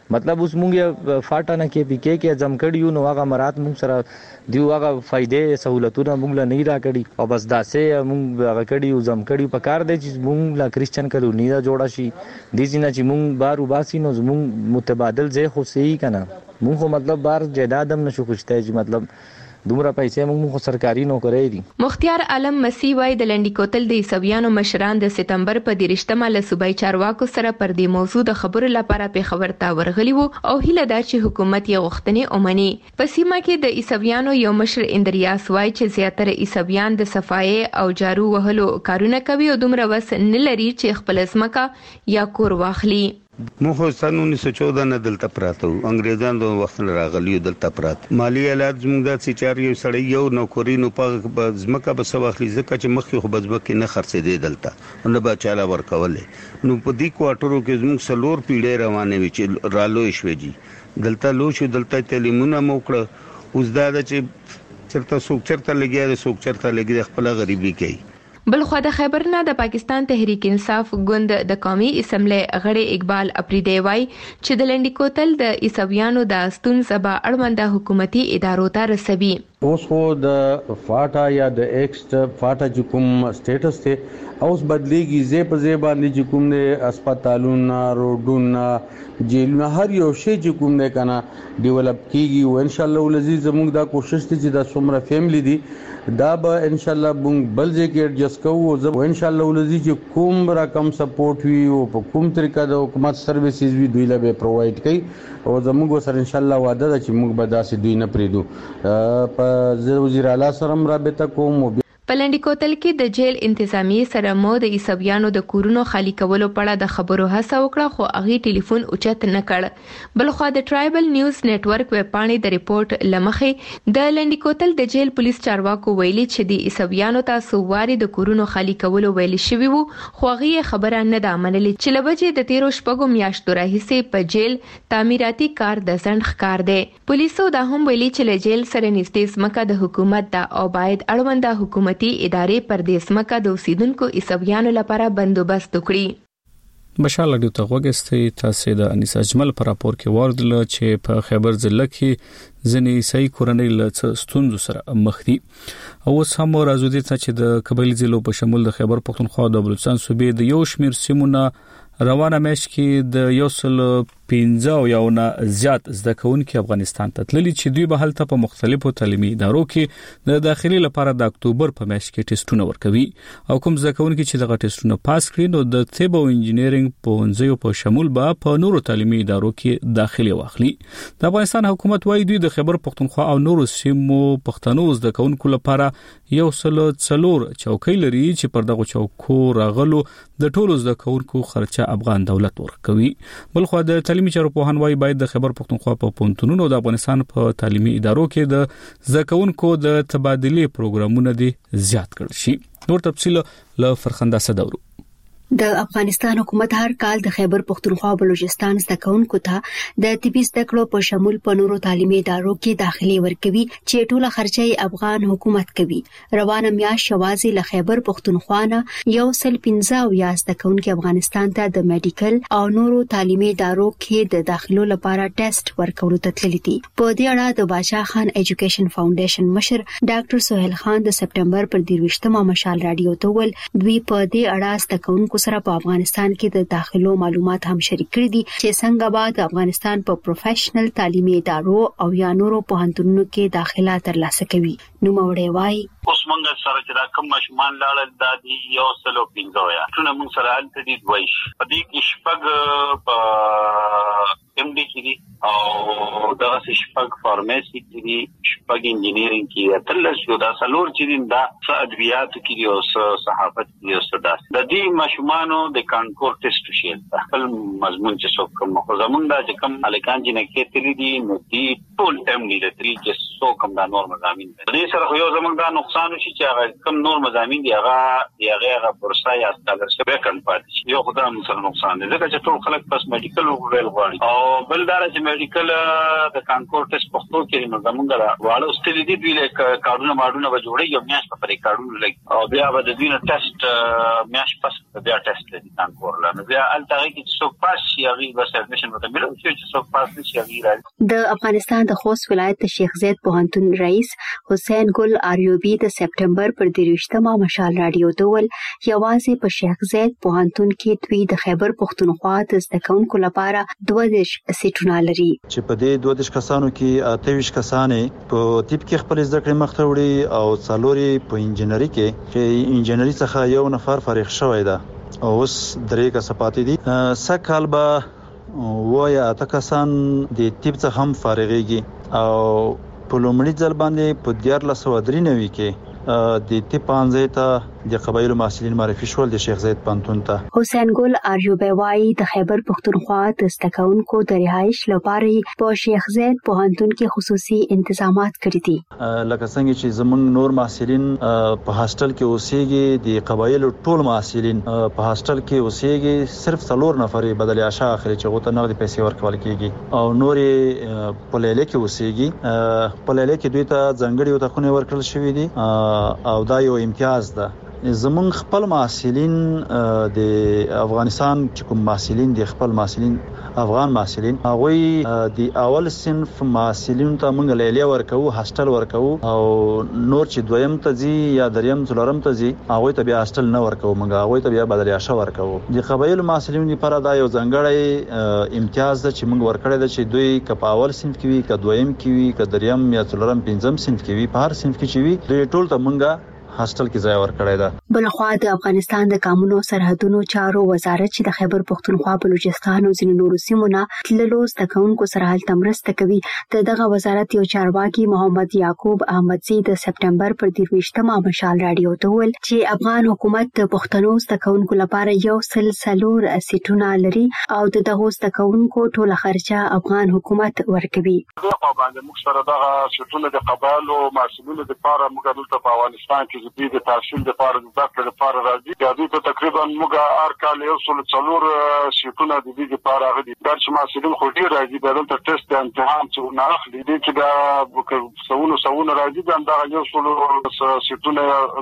مطلب اوس مونږ فاټا نه کې پی کې کې جمع کړیو نو هغه مراد مونږ سره دیو هغه فائدې سہولتونه مونږ لا نه را کړی او بس داسې مونږ هغه کړیو جمع کړیو په کار دی چې مونږ لا کریسچن کلونی دا جوړه شي د دې نه چې مونږ بار وباسي نو مونږ متبادل ځای خو صحیح کنه مونږ خو مطلب بار جیداد هم نشو خوشته چې مطلب دومره پیسې موږ خو سرکاري نوکرې دي. مختیار عالم مسیح وای د لنډی کوتل د عیسویانو مشران د سپتمبر په دیرشتمه له صوبای چارواکو سره پر دې موضوع د خبرو لپاره په خبر تا ورغلی وو او هیله ده چې حکومت یې غوښتنې اومني. په سیمه کې د عیسویانو یو مشر اندریاس وای چې زیاتره عیسویان د صفای او جارو وهلو کارونه کوي او دومره وس نه لري چې خپل ځمکه یا کور واخلي. مخ سن उन्नीस सौ चौदह نه دلته پراته انګريزان د وخت راغلي دلته پراته مالی حالات زموږ د سچار یو سړی یو نوکری نو په ځمکه به سواخلي ځکه چې مخکې خو بزبکه نه خرڅې دی دلته نو به چاله ورکولې نو په دې کوارټرو کې زموږ سلور پیډې روانه وي چې رالو شوي دلته لو شو دلته تعلیمونه موکړه اوس دا چې چرته څوک چرته لګي څوک چرته لګي خپل غریبي کوي. بلخو د خیبر نه د پاکستان تحریک انصاف ګوند د قومي اسمبلی غړي اقبال اپریدی وای چې د لنډی کوتل د عیسویانو د استون سبا اړونده حکومتي ادارو ته رسوي. اوس خو د فاټا یا د ایکسټ فاټا چې کوم سټیټس ته اوس بدلیږي زی په زی باندې چې کوم د هسپتالونو روډونو جیلونه هر یو شی چې کوم نه کنه ډیولپ کیږي او ان شاء الله ولزي زموږ دا کوشش دي چې د څومره فیملی دي دا به ان شاء الله بونګ بل ځای کې ایڈجسټ کوو او زه ان شاء الله ولزي چې کوم رقم سپورټ وي او په کوم طریقه د حکومت سرویسز وي دوی له به پرووایډ کوي او زموږ سره ان شاء الله وعده ده چې موږ به داسې دوی نه پریدو. په وزیر اعلی سره رابطه کوم. په لنډی کوتل کې د جیل انتظامی سره مو د عیسویانو د کورونو خالی کولو په اړه د خبرو هڅه وکړه خو هغه ټلیفون اوچت نه کړ. بلخو د ټرایبل نیوز نتورک ویب پاڼې د ریپورت لمخې د لنډی کوتل د جیل پولیس چارواکو ویلي چې د عیسویانو تاسو واري د کورونو خالی کولو ویل شوی وو خو هغه خبره نه ده منلې چې لبجې د تیرو شپږو میاشتو راهیسې په جیل تعمیراتي کار د ځنډ ښکار دی. پولیسو دا هم ویلي چې له جیل سره نږدې ځمکه د حکومت ده او باید اړونده حکومت ادارې پر دې ځمکه د اوسیدونکو عیسویانو لپاره بندوبست وکړي. بشال لډیو ته وګستې تاسو د انیس اجمل پر راپور کې وردل چې په خیبر ضلع کې ځنې عیسائی کورنۍ له ستونزو سره مخ دي او سم راځو دي چې د قبایلی ضلعو په شمول د خیبر پښتونخوا د بلوچستان صوبې د یو شمیر سیمونه روانه مېش کې د یو سل پنځه او یو نه زیات زده کوونکي افغانستان ته تللي چې دوی به هلته په مختلفو تعلیمي ادارو کې د داخلي لپاره د اکتوبر په میاشت کې ټیسټونه ورکوي او کوم زده کوونکي چې دغه ټیسټونه پاس کړي نو د طب او انجینرینګ په ونځیو په شمول به په نورو تعلیمي ادارو کې داخلي واخلي. د افغانستان حکومت وايي دوی د خیبر پښتونخوا او نورو سیمو پښتنو زده کوونکو لپاره یو سل څلور چوکۍ لري چې پر دغه چوکو راغلو د ټولو زده کوونکو خرچه افغان دولت ورکوي. بلخو د تعلیمي چارو په هنوای باید د خیبر پښتونخوا په پونتونونو د افغانستان په تعلیمي ادارو کې د زده کوونکو د تبادله پروګرامونه دي زیات کړل شي. نور تفصیل له فرخنده صدورو. د افغانستان حکومت هر کال د خیبر پښتونخوا او بلوچستان زده کوونکو ته د طبي زده کړو په شمول په نورو تعلیمي ادارو کې داخلي ورکوي چې ټوله خرچه افغان حکومت کوي. روانه میاشت شوازي له خیبر پښتونخوا نه یو سل پنځه او یا زده کوونکي افغانستان ته د میډیکل او نورو تعلیمي ادارو کې د داخلو لپاره ټیسټ ورکولو ته تللي دي. په دې اړه د باچا خان ایجوکیشن فاونډیشن مشر ډاکټر سہیل خان د سپتمبر پر دیروشتمه مشال رادیو ته ول دوی په دې اړه زده کوونکو سره په افغانستان کې د داخلو معلومات هم شریک کړي دي چې څنګه به د افغانستان په پروفیشنل تعلیمي ادارو او یا نورو پوهنتونونو کې داخله ترلاسه کوي. نو موړې وای اوس موږ سره چې دا کوم ماشومان لاړل د دې یو سلو پنځه یا ټول موږ سره حالت دي دوی په دې کې شپږ په ام ډي کې دي او دا شپږ فارماسي کې دي شپږ انجینرینګ کې تل څو دا سلور چې دا ادبیات کې دي او صحافت کې او صدا د دې ماشومانو د کانکور ټیسټ شي خپل مضمون چې څوک کوم خو زمونږ د کوم الکان چې نه کې تللی دي نو دي ټول ټیم دي د تری چې څو کم دا نور مضامین دي دې سره یو زمونږ دا نقصان شي چې هغه کم نور مضامین دي هغه دی هغه بورسا یا سکالرشپ کن پاتې یو خدای مو سره نقصان دي ځکه چې ټول خلک پس میډیکل وګړي غواړي او بل دا چې میډیکل د کانکور ټیسټ پښتو کې نو زمونږ را واړو ستې دي دوی له کارونه ماډونه به جوړي یو میاش په پرې کارونه لګي او بیا به د دوی نه ټیسټ میاش پس بیا ټیسټ لري کانکور لا نو بیا الټاګي چې څوک پاس شي هغه به سبمیشن وته ملو چې څوک پاس نشي هغه راځي د افغانستان د خوست ولایت د شیخ زید پوهنتون رئیس حسین ګل آریوبی د سپټمبر پر دریشتمه مشال رادیو ډول یوازې په شیخ زید پوهنتون کې دوی د خیبر پښتونخوا د زده کوونکو لپاره دوه دیش سیټونه لري چې په دې دوه دیش کسانو کې اته ویشت کسانې په طب کې خپل زده کړې مخته وړي او څلوري په انجینری کې چې انجینری څخه یو نفر فارغ شوی دی او اوس درې کسه پاتې دي سکهال به وای اته کسان د طب څخه هم فارغيږي او په لومړي ځل باندې په دیار لسو درې نوي کې د طب پانځه ته د قبایلو محصلین معرفي شول د شیخ زید پوهنتون ته حسین ګل آریوبی وايي د خیبر پښتونخوا د زده کوونکو د رهایش لپاره په شیخ زید پوهنتون کې خصوصي تنظیمات کړی دي لکه څنګه چې زمونږ نور محصلین په هاستل کې اوسېږي د قبایلو ټول محصلین په هاستل کې اوسېږي صرف څلور نفر بدل عشاء اخري چې غوته نغدي پیسې ورکول کیږي او نورې په لیلې کې اوسېږي په لیلې کې دوی ته ځنګړي وتخونه ورکړل شوې دي او دا یو امتیاز ده زمون خپل محصلین د افغانستان چې کوم محصلین د خپل محصلین افغان محصلین هغه د اول صنف محصلین ته موږ لیلې ورکو هاستل ورکو او نور چې دویم ته زی یا دریم څلورم ته زی هغه ته بیا هاستل نه ورکو موږ هغه ته بیا بدل عشاء ورکو د قبایل محصلین لپاره دا یو ځانګړی امتیاز ده چې موږ ورکړی ده چې دوی ک په اول صنف کې وي ک دویم کې وي ک دریم یا څلورم پنځم صنف کې وي په هر صنف کې چې وي دوی ټول ته موږ هاستل کې ځای ورکړی ده بلخوا د افغانستان د قانونو سرحدونو چارو وزارت چې د خیبر پښتونخوا بلوچستان او ځینو نورو سیمو نه تللو زده کوونکو سره هلته مرسته کوي د دغه وزارت یو چارواکي محمد یعقوب احمدزی د سپټمبر پر درویشتمه مشال رادیو ته ویل چې افغان حکومت د پښتنو زده کوونکو لپاره یو سلسلور سیټونه لري او د دغه زده کوونکو ټوله خرچه افغان حکومت ورکوي په باندې موږ سره دغه سیټونه د قبایلو مسؤلینو لپاره موږ دلته په افغانستان کې د دې تحصیل لپاره د ذکر لپاره راځي دا دوی تقریبا موږ هر کال یو څل څلور سیټونه د دې لپاره غوډي درس مسؤلین خو ډیر راځي دلته ټیسټ امتحان چې نه اخلي دي چې دا څونه څونه راځي دا یو څل سیټونه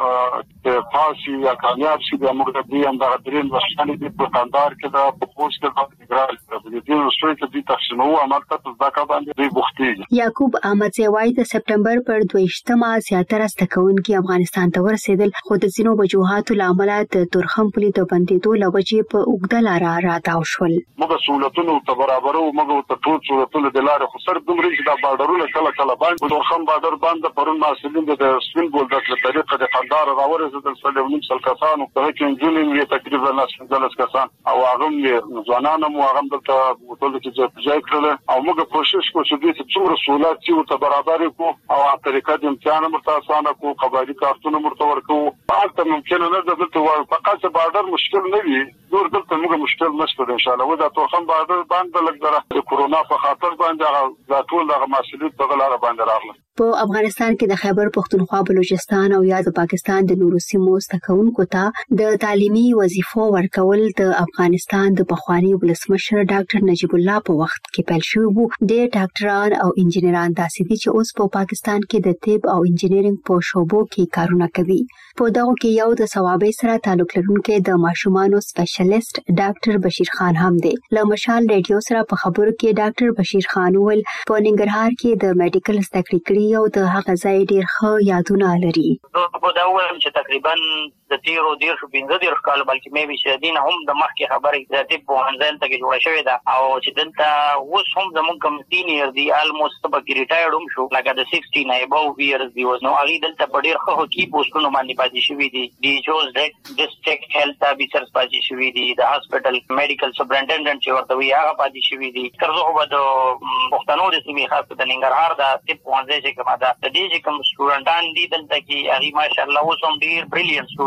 دا پاسي یا کامیاب شي د موږ د دې هم د درین وشانې د پروپاګاندا کې دا په پوسټ کې د ګرال د دې نوښت د دې تقسیم او عمل ته ځکه باندې دی بوختي یعقوب احمدزی وايي د سپټمبر پر دویشتمه زیاتره ستکونکي افغانستان ته ورسېدل خو د ځینو وجوهاتو لامل د تورخم پلي د بندیدو لوجې په اوږده لار راتاو شول موږ سہولتونو ته برابرو موږ ته ټول سہولتونه د لارې خو سر دومره چې دا بارډرونه کله کله باندې تورخم بارډر باندې پرون مسؤلین د سپین بولدک له طریقه د قندار راورسېدل سلیم نیم سل کسانو په کې جونې تقریبا نشدلس کسان او هغه ځوانان مو هغه دلته ټول چې ځای کړل او موږ کوشش کوو چې دې څومره سہولت چې ته برابر کو او طریقه د امتحان مرتاسانه کو قبایلی کارتونه مرتور کو حالت ممکن نه ده دلته فقط بارډر مشکل نه وي نور دلته موږ مشکل نشته ان شاء الله ودا توخم بارډر باندې لګره د کورونا په خاطر باندې دا ټول د مسؤلیت په غلاره باندې راغله په افغانستان کې د خیبر پښتونخوا بلوچستان او یا د پاکستان د نورو سیمو ستکونکو ته د تعلیمي وظیفو ورکول د افغانستان د پخوانی ولسمشر ډاکټر نجیب الله په وخت کې پیل شوی وو د ډاکټران او انجنیران داسې دي چې اوس په پاکستان کې د طب او انجنیرینګ په شوبو کې کارونه کوي په دغه کې یو د ثوابي سره تعلق لرونکي د ماشومانو سپیشلیست ډاکټر بشیر خان هم دی له مشال ریډیو سره په خبرو کې ډاکټر بشیر خان ول په ننګرهار کې د میډیکل زده کړې یو د هغه ځای ډیر ښه یادونه لري په دا وایم چې تقریبا د تیرو ډیر شو پنځه ډیر کال بلکې مې به شدین هم د مخکې خبرې ذاتي په انځل ته کې جوړ شوې ده او چې دلته اوس هم زموږ کم سینیئر دی الموست په کې ریټایرډ هم شو لکه د شصت نه ابو ایرز دی نو هغه دلته په ډیر ښه کی پوسټونو باندې پاتې شوې دي دی جوز ډیسټریکټ هیلث افیسرز پاتې شوې دي د هاسپټل میډیکل سپرنټنډنټ چې ورته وی هغه پاتې شوې دي ترڅو به د پښتنو د سیمې خاص د ننګرهار د طب پوهنځي چې کومه ده د دې چې کوم سټوډنټان دي دلته کې هغه ماشاءالله اوس هم ډیر بریلیانت سټوډنټ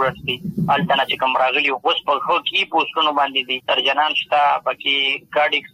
اسټوډنټس دي الټنا چې کوم راغلي اوس په خو کې پوسټونو باندې دي ترجمان شته پکې کارډیکس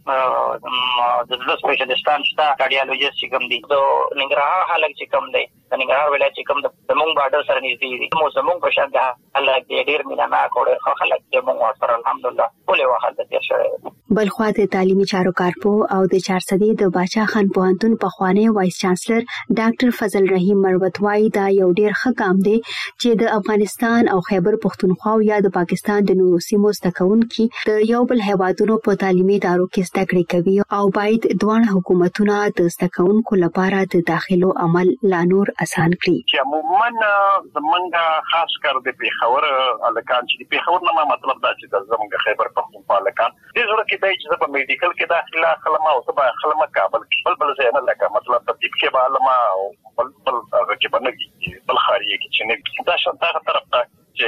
د زړه سپیشلیستان شته کارډیالوجیست چې کوم دي نو ننګرهار خلک چې کوم دي ننګرهار ولایت چې کوم د زمونږ بارډر سره نږدې دي مو زمونږ په شان ده خلک ډېر مینا کوړي خو خلک چې موږ سره الحمدلله ټول وخت د تیر شوی بلخوا د تعلیمي چارو کارپو او د چارسدي د باچا خان پوهنتون په خوانی وایس چانسلر ډاکټر فضل رحیم مروت وايي دا یو ډیر ښه کام دی چې د افغانستان او خیبر پختونخوا یا د پاکستان د نورو سیمو زدهکونکي د یو بل هیوادونو په تعلیمي ادارو کې زده کړې کوي او باید دوه حکومتونه د زدهکونکو لپاره د داخلو عمل لا نور آسان کړي. چې عموما زمونږ خاص کر د پیښور الکان چې پیښور نه مطلب دا چې د زمونږ خیبر پختونخوا الکان د زړه کې د چې په میډیکل کې داخله خلما او سبا خلما کابل کې بل بل ځای نه لکه مطلب په دې کې به علما او بل بل کې باندې بل خارجي کې چې نه دا شته هغه طرف ته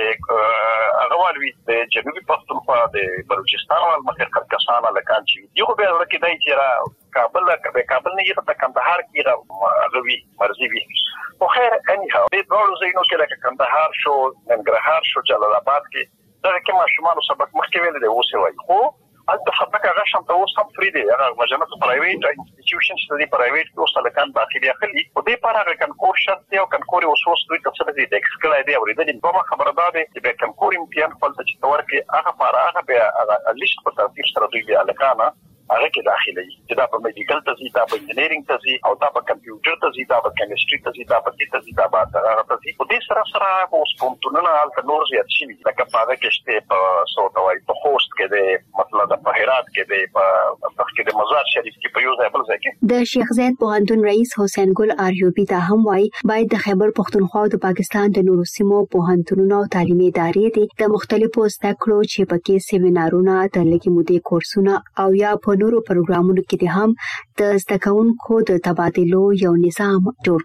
چې هغه والوي د جنوبي پختونخوا د بلوچستان او مخیر کسان الکان چې یو به ورکه دی چې را کابل کې کابل نه یې ته کندهار کې را غوي مرزي وي خو خیر اني هاو د ټول زینو کې لکه کندهار شو ننګرهار شو جلال آباد کې دا کې ماشومان سبق مخکې ویل دی اوسه وای خو البته خبره هغه شم ته اوس هم فری دی هغه مجموعه پرایویټ انسټیټیوشنز د پرایویټ اوس لکان داخلي اخلي او د پاره هغه کنکور شرط دی او کنکور اوس اوس دوی ته څه دي د ایکسکل دی او د دې په خبره ده چې به کنکور امتحان خپل ته چې تور کې هغه پاره هغه به هغه لیست په ترتیب سره دوی بیا لکانه هغه کې داخلي چې دا په میډیکل ته زی دا په انجینرینګ ته زی او دا په کمپیوټر ته زی دا په کیمستري ته زی دا په دې ته زی دا په هغه ته زی په دې سره سره اوس پونتونه الته نور زیات شي لکه په هغه کې شته په سوټوي په خوست کې د مطلب د هرات کې د په تخکې د مزار شریف کې په یو ځای بل ځای کې د شیخ زید پوهنتون رئیس حسین ګل آریوبی ته هم وایي باید د خیبر پختونخوا او د پاکستان د نورو سیمو پوهنتونونو او تعلیمي ادارې دي د مختلفو زده کړو چې پکې سیمینارونه د لګي مودې کورسونه او یا په نورو پروګرامونو کې د هم د زدهکونکو د تبادلو یو نظام جوړ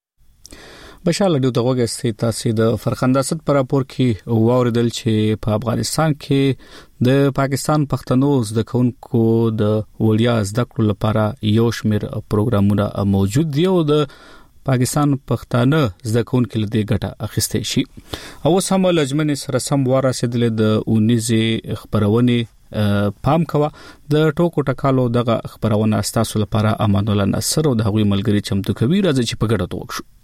کړي. بشال ډیو دغه ستې تاسو د فرخنداست پر راپور کې واوریدل چې په افغانستان کې د پاکستان پښتنو زدهکونکو د وړیا زده کړو لپاره یو شمېر پروګرامونه موجود دي او د پاکستان پښتانه زدهکونکو لدې ګټه اخیستې شي او سم لجمن سره سم وارسېدل د اونیزه خبرونه پام کوا د ټوکو ټکالو دغه خبرونه استاسو لپاره امان الله نصر او د هغوی ملګری چمتو کوي راځي چې په ګډه توګ شو.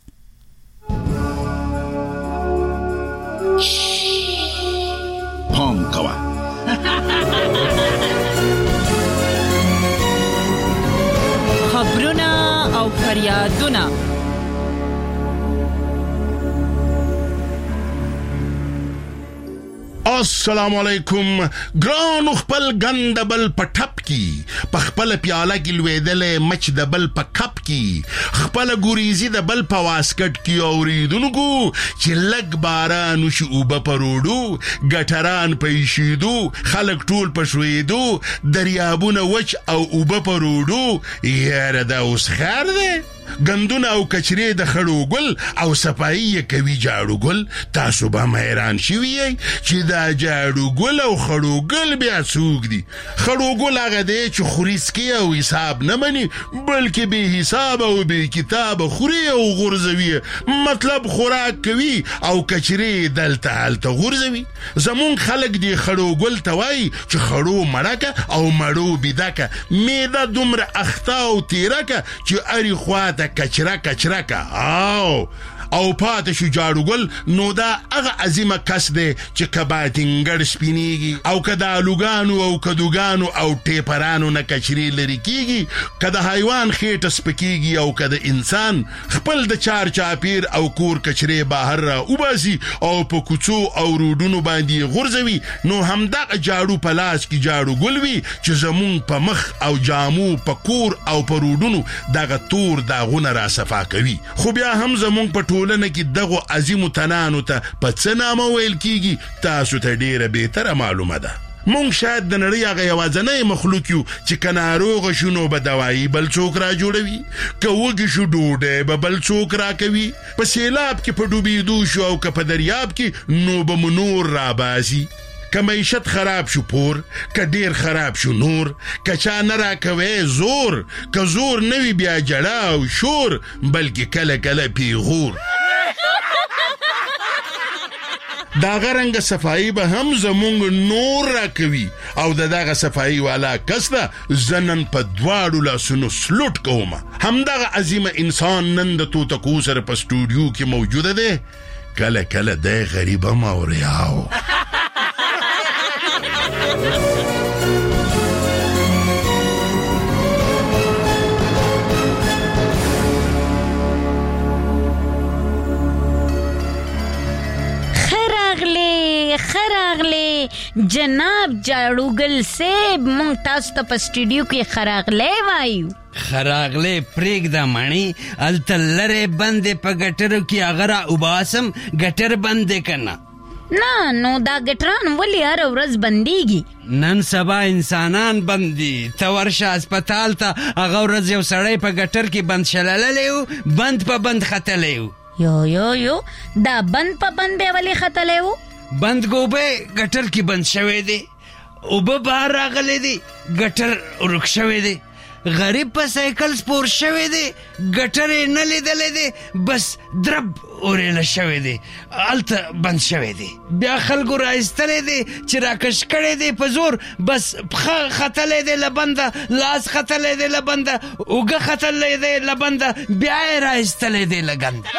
پام کوا خبرونه او فریادونه السلام علیکم ګران خپل غندبل پټپ کی پخپل پیاله کې لویدلې مچ دبل پکپ کی خپل ګوریزي دبل پواسکټ کی اوریدونکو چې لګ باران شو وب پروړو ګټران پېښېدو خلک ټول پښویدو دریابونه وچ او وب پروړو یاره دا اوس خیر دی غندونه او کچري د خړو ګل او صفایي کوي جاړو ګل تاسو به مهران شوي چې دا جاړو ګل او خړو ګل بیا څوک دي خړو ګل هغه دی چې خوريسکي او حساب نه مني بلکې به حساب او به کتاب خوري او غرزوي مطلب خوراک کوي او کچري دلته حالت غرزوي زمون خلک دی خړو ګل توای چې خړو مړکه او مړو بيدکه میده دومره اختا او تیرکه چې اری خوا د کچرا کچرا کا او او پات شو جاړو ګل نو دا هغه عظیمه کس دی چې کباتینګړ سپینیږي او کدا لوګانو او کدوګانو او ټیپرانو نه کچري لري کیږي کدا حیوان خېټه سپکیږي او کدا انسان خپل د چار چاپیر او کور کچري بهر را وباسي او په کوڅو او روډونو باندې غورځوي نو همدا جاړو پلاس کی جاړو ګل وی چې زمون په مخ او جامو په کور او په روډونو دغه تور داغونه را صفا کوي خو بیا هم زمون په ټولنه کې دغه عظیم تنانو ته په څه نامه ویل کیږي تاسو ته ډیره بهتره معلومه ده مونږ شاید د نړۍ هغه یوازینی مخلوق یو چې که ناروغه شو نو به دوایي بل څوک را جوړوي که وږي شو ډوډۍ به بل څوک را کوي په سیلاب کې په ډوبېدو شو او که په دریاب کې نو به مو نور را باسي که معیشت خراب شو پور که ډیر خراب شو نور که چا نه را کوي زور که زور نوي بیا جړه او شور بلکې کله کله پیغور دا غرنګ صفائی به هم زمونږ نور را کوي او د دغه صفائی والا کس دا زنن په دواړو لاسونو سلوټ کوم. همدغه عظیم انسان نن د توتکو سره په سټوډیو کې موجوده دی. کله کله د غریبه ماوریاو خراغله جناب جاړوګل سیب مونږ تاسو ته په سټوډیو کې خراغله وایو. خراغله پریک دا مانی التلره بندې په ګټرو کې اغرا وباسم ګټر بندې کنا. نه نو دا ګټران ولی هر ورځ بنديږي. نن سبا انسانان بندي ته ورشه هسپتال ته هغه ورځ یو سړی په ګټر کې بند شلللی بند په بند ختلی. یو یو یو دا بند په بند به ولی ختلی و. بند ګوبه ګټر کې بند شوی دی او به بهر راغلی دی ګټر ورک شوی دی. غریب په سایکل سپور شوی دی ګټر یې نه لیدلی دی بس درب اوریله شوی دی هلته بند شوی دی. بیا خلکو رایستلی دی چې راکش کړی دی په زور بس پښه ختلی دی له بنده لاس ختلی دی له بنده اوږه ختلی دی له بنده بیا یې رایستلی دی له ګنده.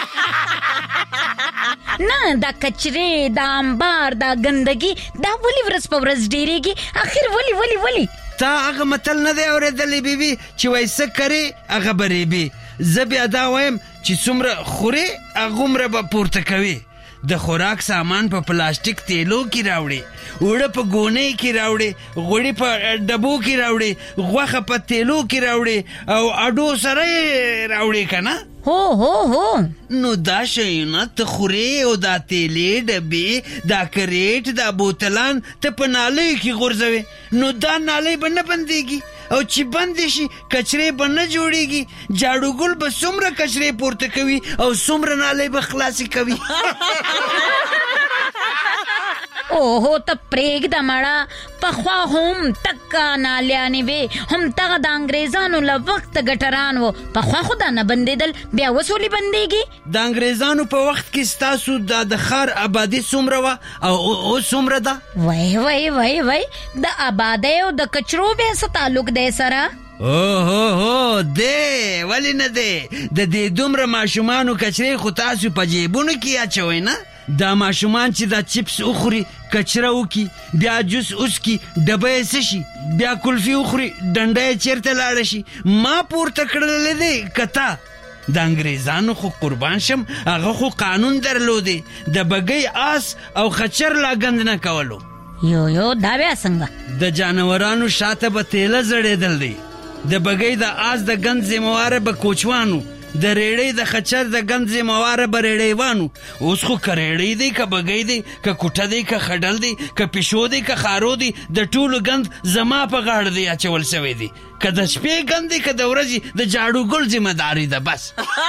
نه دا کچرې دا انبار دا ګندګي دا ولی ورځ په ورځ ډیریږي اخر ولی ولی ولی تا هغه متل نه دی اورېدلی بیبي چې وایي څه کرې هغه به ریبي. زه بیا دا وایم چې څومره خورې هغومره به پورته کوي. د خوراک سامان په پلاستیک تیلو کې راوړي اوړه په ګونۍ کې راوړي غوړي په ډبو کې راوړي غوښه په تیلو کې راوړي او اډو سره یې راوړي که نه. هو هو هو نو دا شیونه ته خورې او دا تیلې ډبې دا کریټ دا بوتلان ته په نالیو کې غورځوې نو دا نالی به نه بندېږي او چې بندې شي کچرې به نه جوړېږي. جاړوګل به څومره کچرې پورته کوي او څومره نالی به خلاصې کوي. اوهو ته پرېږده مړه پخوا هم تکه نالیانې وې هم تغه د انګریزانو له وخته ګټران و پخوا خو دا نه بندېدل بیا اوس ولې بندېږي. د انګریزانو په وخت کې ستاسو دا د ښار آبادي څومره وه او اوس څومره ده؟ وای وای وای وای د آبادۍ او د کچرو بیا څه تعلق دی سره؟ اوه هو دی ولې نه دی د دې دومره ماشومانو کچرې خو تاسو په جیبونو کې اچوئ نه. دا ماشومان چې دا چپس اخوري کچره وکي بیا جوس اسکي ډبه یې څه شي بیا کلفي اخوري ډنډه یې چیرته لاړه شي. ما پورته کړلی دی که تا د انګریزانو خو قربان شم هغه خو قانون درلودی د بګۍ آس او خچر لا ګند نه کولو. یو یو دا بیا څنګه؟ د جانورانو شاته به تیله زړېدل دی د بګۍ د آس د ګند ذمواره به کوچوانو د ریړۍ د خچر د ګند ذمواره به ریړیوانو. اوس خو که ریړۍ دی که بګۍ دی که کوټه دی که خډل دی که پیشو دی که خارو دی د ټولو ګند زما په غاړه دی اچول شوی دی. که د شپې ګند دی که د ورځې د جاړوګل ذمه داري ده بس.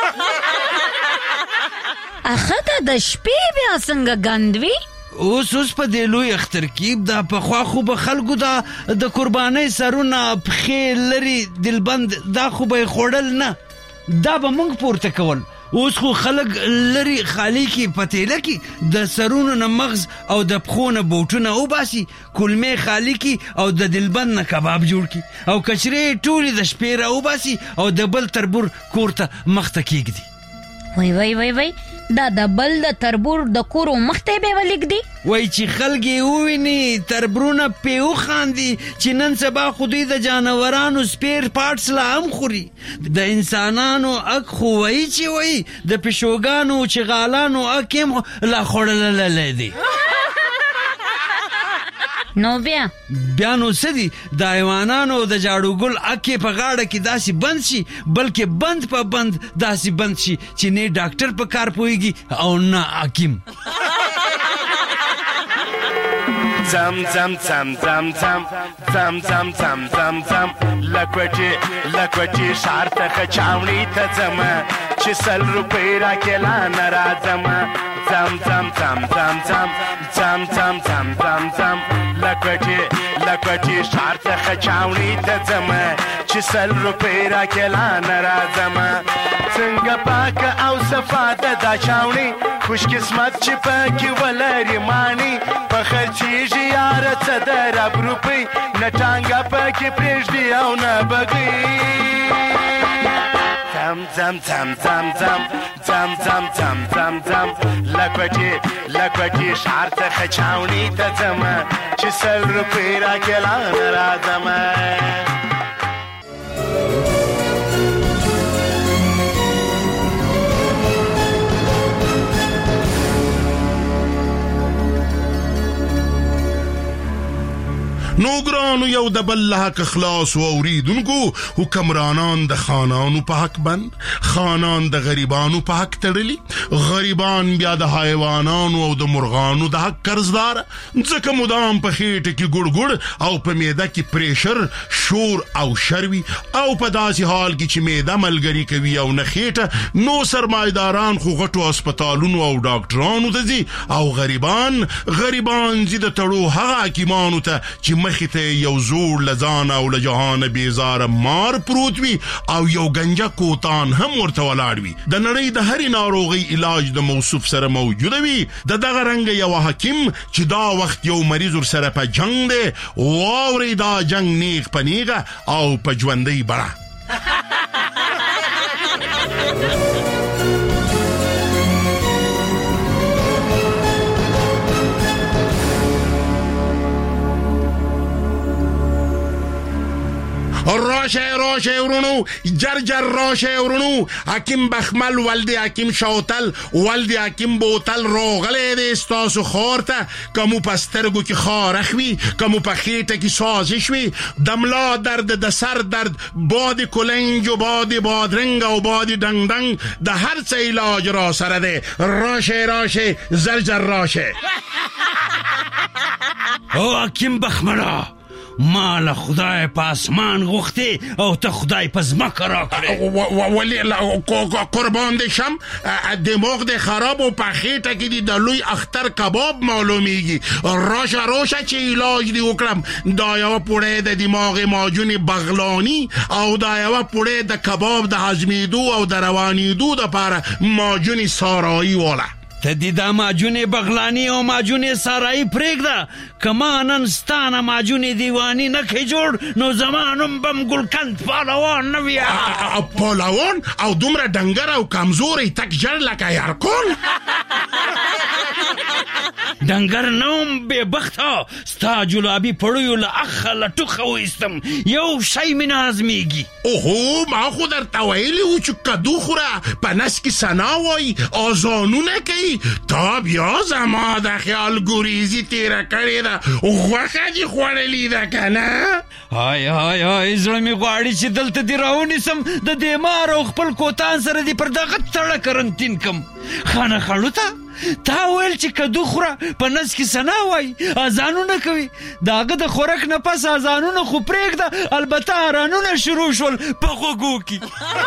اخه ته د شپې بیا څنګه ګند وي؟ اوس اوس په دې لوی اخترکیب دا پخوا خو به خلکو دا د قربانۍ سرونه پښې لري دلبند دا خو به یې خوړل نه دا به موږ پورته کول. اوس خو خلک لري خالی کې پتیله کې د سرونو نه مغز او د پښو نه بوټونه وباسي کلمې خالی کې او د دلبند نه کباب جوړ کړي او کچرې ټولې د شپې را وباسي او د بل تربور کور ته مخته کېږدي. وای وای وای وای دا د بل د تربور د کورو مخته به ولګدي. وای چې خلک یې وویني تربرونه پې وخاندي چې نن سبا خو دوی د جانورانو سپیر پارټس لا هم خوري. د انسانانو اک خو وایي چې وایي د پیشوګانو چغالانو اک هم لا خوړللی دی. نو بیا بیا نو څه دي د حیوانانو د جاړوګل اکې په غاړه کې داسې بند شي بلکې بند په بند داسې بند شي چې نه ډاکټر په کار پوهیږي او نه حکیم. زم زم زم زم زم زم زم زم زم زم لکوټي لکوټي ښار ته چاوني ته ځم چې سل روپۍ راکېلا نه راځم. زم زم زم زم زم زم زم زم زم زم لکوټي لکوټي ښار ته چاوني ته ځم چې سل روپۍ راکېلا نه راځم. څنګه پاک او صفا ده دا چاوني خوش قسمت چې پکې ولري مانی په خرچیږي یاره څه د رب روپۍ نه ټانګه پکې پرېږدي او نه بګۍ زم زم زم زم زم زم زم زم زم زم لکوټي لکوټي ښار څخه چاوني ته ځمه چې سل روپۍ راکړه نه راځمه نو ګرانو یو د بل له حق خلاص و اوریدونکو حکمرانان د خانانو په حق بند خانان د غریبانو په حق تړلي غریبان بیا د حیوانانو او د مرغانو د حق قرضدار ځکه مدام په خېټه کې ګړ ګړ او په معده کې پریشر شور او شروي او په داسې حال کې چې معده ملګری کوي او نه خېټه نو سرمایداران خو غټو هسپتالونو او ډاکټرانو ته ځي او غریبان غریبان ځي د تړو هغه حکیمانو ته چې مخې ته یو زوړ لزان او لجهان بیزار مار پروت وي او یو گنجا کوتان هم ورته ولاړ وي د نړۍ د هرې ناروغۍ علاج د موصوف سره موجود وي د دغه رنګ یو حکیم چې دا وخت یو مریض ور سره په جنگ دی واوري دا جنگ نیغ پنیغه او په ژوندۍ بړه راشه راشه ورونو جر جر راشه ورونو حکیم بخمل ولدی حکیم شوتل ولدی حکیم بوتل روغله دې ستاسو خورته کومو پسترګو کې خارخوي کومو په خېټه کې سازش وي دملا درد د سر درد باد کلنج او باد بادرنګ او باد دنګ دنګ د هر څه علاج را سره ده راشه راشه زر جر راشه او حکیم بخملا مال خدای په اسمان غوښتي او ته خدای په ځمکه راکړې ولی قربان دې شم دماغ دې خراب او په خېټه کې دې د لوی اختر کباب معلومیږي راشه راشه چې علاج دې وکړم دا یوه پوړۍ د دماغ ماجون بغلانی او دا یوه پوړۍ د کباب د هضمېدو او د روانېدو دپاره ماجون سارایي واله ته دې دا ماجون بغلانی او ماجون سارایی پرېږده که ما نن ستانه ماجون دیوانی نه کړې جوړ نو زما نوم بم ګلکند پهلوان نه وي پهلوان او دومره ډنګر او کمزوری تک ژر لکه یرکول ډنګر نه وم بېبخته ستا جلابي پړیو له اخه له ټوخه وایستم یو شی مې نه هضمېږي اوهو ما خو درته ویلي وو چې کدو خوره په نس کې ثنا وایي اذانونه کوي تا بیا زما د خیال ګوریزي تیره کړې ده غوښه دې خوړلې ده که نه های های های زړه مې غواړي چې دلته دې راونیسم د دې مار او خپل کوتان سره دې پر دغه تړه کرنتین کم خانه خړو ته تا ویل چې کدو خوره په نس کې ثنا وایي اذانونه کوي د هغه د خوراک نه پس اذانونه خو پرېږده البته ارانونه شروع شول په غوږو کې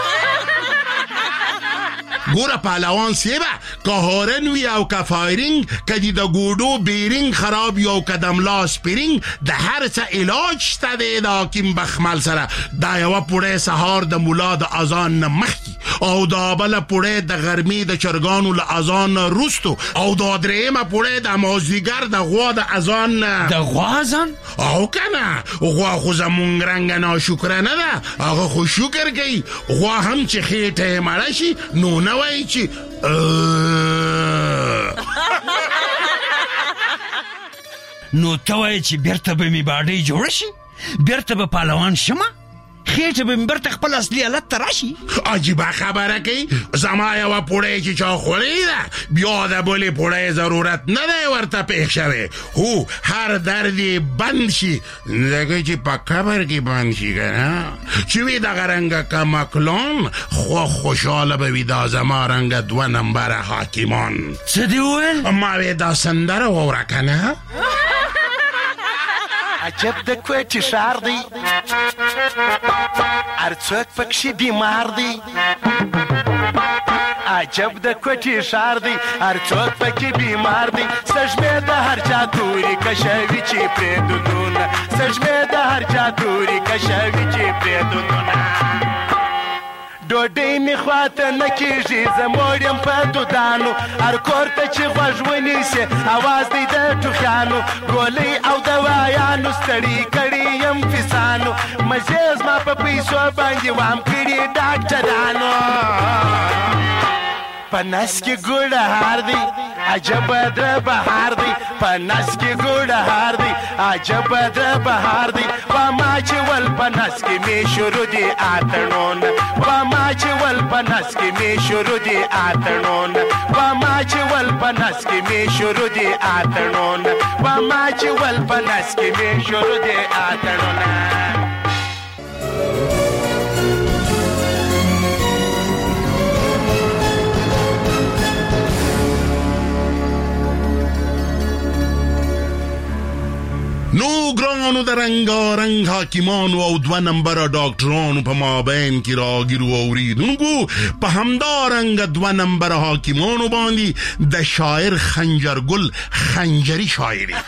ګوره پهلوان صیبه که هارن وي او که فایرینګ که دې د ګوډو بیرینګ خراب وي او که د ملا سپرینګ د هر څه علاج شته دی د حکیم بخمل سره دا یوه پوړۍ سهار د ملا د اذان نه مخکې او دا بله پوړۍ د غرمې د چرګانو له اذان نه وروستو او دا درېیمه پوړۍ د مازدیګر د غوا د اذان نه د غوا اذان او که نه غوا خو زمونږ رنګه ناشکره نه ده هغه خو شکر کوي غوا هم چې خېټه یې مړه شي نو نه وایي چې نو ته وایې چې بیرته به مې باډۍ جوړه شي بیرته به پهلوان شمه خېټه به مې بیرته خپل اصلي حالت ته راشي عجیبه خبره کوي زما یوه پوړۍ چې چا خوړلې ده بیا د بلې پوړۍ ضرورت نه دی ورته پېښ شوی هو هر درد یې بند شي ځکه چې په قبر کې بند شي که نه چې وي دغه رنګه کمکلان خو خوشحاله به وي دا زما رنګه دوه نمبره حاکمان څه دې وویل ما وې دا سندره واوره که نه عجب د کوټې ښار دی هر څوک پکښې بیمار دی عجب د کوټې ښار دی هر څوک پکې بیمار دی سږمې د هر چا توري کشوي چې پرې دودونه سږمې د هر چا توري کشوي چې پرې دودونه ډوډۍ می خواته نه کېږي زه موړ یم په دودانو هر کور ته چې غوږ ونیسي اواز دی د ټوخیانو ګولۍ او دوایانو ستړي کړي یم فیسانو مزې زما په پیسو باندې وام کړي ډاکټرانو په نس کې ګوډه هار دی عجب در بهار دی په نس کې ګوډه هار دی عجب در بهار دی په ما چې ول په نس کې می شروع دی اتڼون په ما چې ول په نس کې می شروع دی اتڼون په ما چې ول په نس کې می شروع دی اتڼون په ما چې ول په نس کې می شروع دی اتڼون نو ګرانو د رنګارنګ حاکمانو او دوه نمبره ډاکټرانو په مابین کې راګیرو اوریدونکو په همدا رنګ دوه نمبره حاکمانو باندې د شاعر خنجرګل خنجري شاعري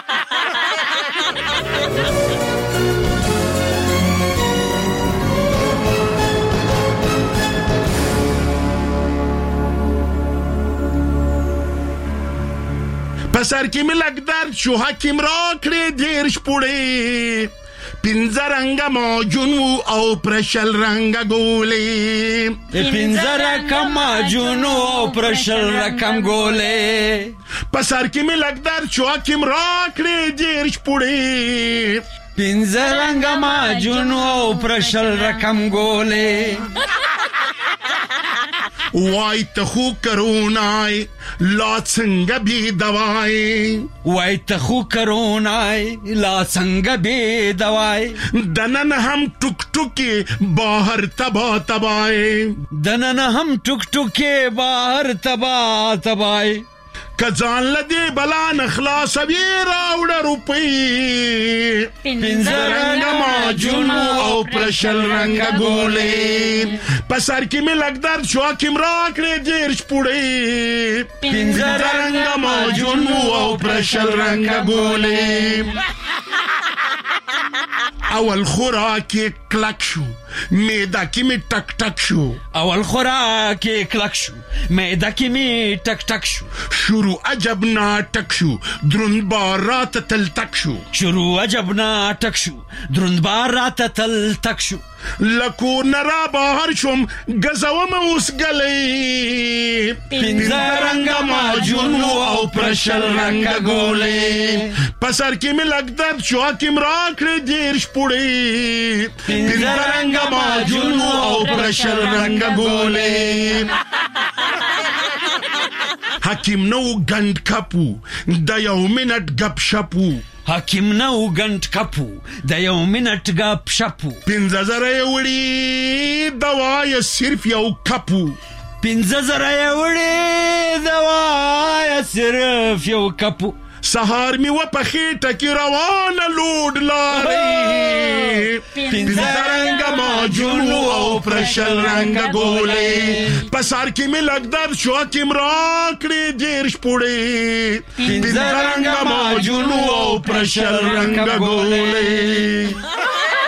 پسر کې ملک درد شو حکیم را کړې دیرش پوړې پنځه رنګه ماجون او پرشل رنګه ګولې پنځه رقم ماجون او پرشل رقم ګولې پسر کې ملک درد شو حکیم را کړې دیرش پوړې پنځه رنګه ماجون او پرشل رقم ګولې وای ته خو کرونای لا څنګه بی دوای وای ته خو کرونای لا څنګه بی دوای دنن هم ټوک ټوکی بهر تبا تبای دنن هم ټوک ټوکی بهر تبا تبای کځان لدی بلا نخلاص وی راوړ روپی پنځه رنګه ماجون او پرشل رنګه ګولې پسر کې مې لګ درد شو حکیم را کړې دیرش پوړې پنځه رنګه ماجون او پرشل رنګه ګولې اول خوراک کلک شو میدا کې می ټک ټک شو اول خوراک کلک شو میدا کې می ټک ټک شو شروع عجب ناټک شو دروند بار رات تل تک شو شروع عجب ناټک شو دروند بار رات تل تک شو لکو نرا بهر شوم غزوم اوس غلې پنځه رنګه ماجون او پرشل رنګه ګولې پسر کې مې لګ درد شو حکیم را کړې دیرش پوړې پنځه رنګه ماجون او پرشل رنګه ګولې حکیم نو ګند کپو د یو منټ غپ شپو حکیم نو ګند کپو د یو منټ غپ شپو پنځه زره وړي دوا صرف یو کپو پنځه زره وړي دوا صرف یو کپو سهار می و په خېټه کې روانه لوډ لارې پنځه رنګه ماجون او پرشل رنګه ګولې په سر کې مې لګ درد شو حکیم را کړې دیرش پوړې پنځه رنګه ماجون او پرشل رنګه ګولې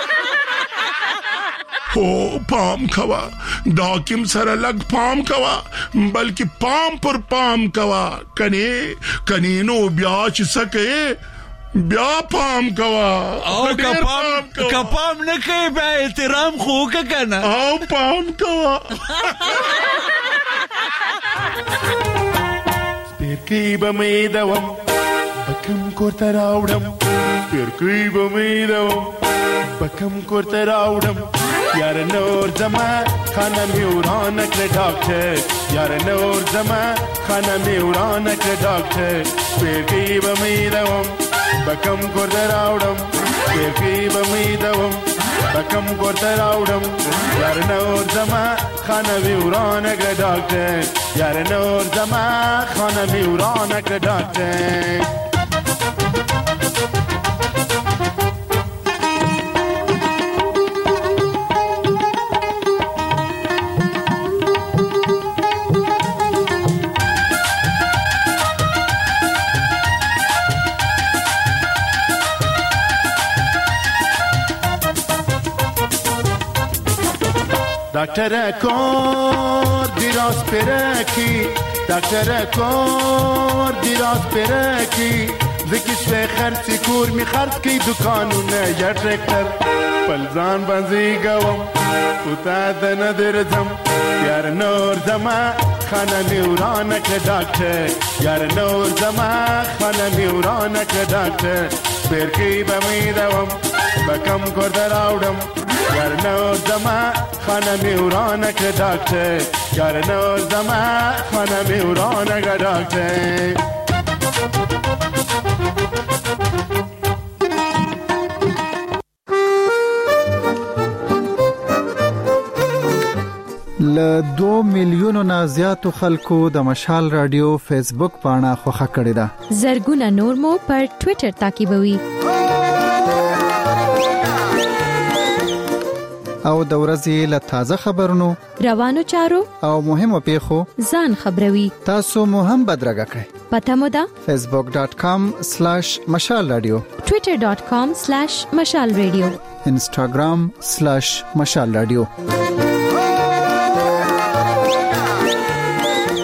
هو پام کوا دا حکیم سره لګ پام کوا بلکې پام پر پام کوا کني کني نو بیا چې سکه بیا پام کوا او کپام کپام نه کوي بیا احترام خو کنه او پام کوا سپیرکی بمې دوم بکم کورته راوړم سپیرکی بمې دوم بکم کورته راوړم یار نور زما خانه می وران کړ ډاکټر یار نور زما خانه می وران کړ ډاکټر سپیرکی بمې دوم بکم کورته راوړم سپیرکی بمې دوم بکم کورته راوړم یار نور زما خانه می وران کړ ډاکټر یار نور زما خانه می وران کړ ډاکټر دکتر کار دیراز پرکی دکتر کار دیراز پرکی زکیش به خرچی کور می خرچ کی دکانونه یا ترکتر پلزان بنزی گوم کتا دن درزم یار نور زما خانه میورانک دکتر یار نور زما خانه میورانک دکتر پرکی بمی دوم بکم کردر آودم یار نور زما خانه میورانک دکتر یار نور زما خانه میورانک دکتر ل دو میلیونو نه زیاتو خلکو د مشال رادیو فیسبوک پاڼه خوښه کړې ده. زرګونه نور مو پر ټوئیټر تعقیبوي. او د ورځې له تازه خبرونو روانو چارو او مهمو پیښو ځان خبروي. تاسو مو هم بدرګه کړئ. پته مو ده facebook dot com slash mashal radio twitter dot com slash mashal radio instagram slash mashal radio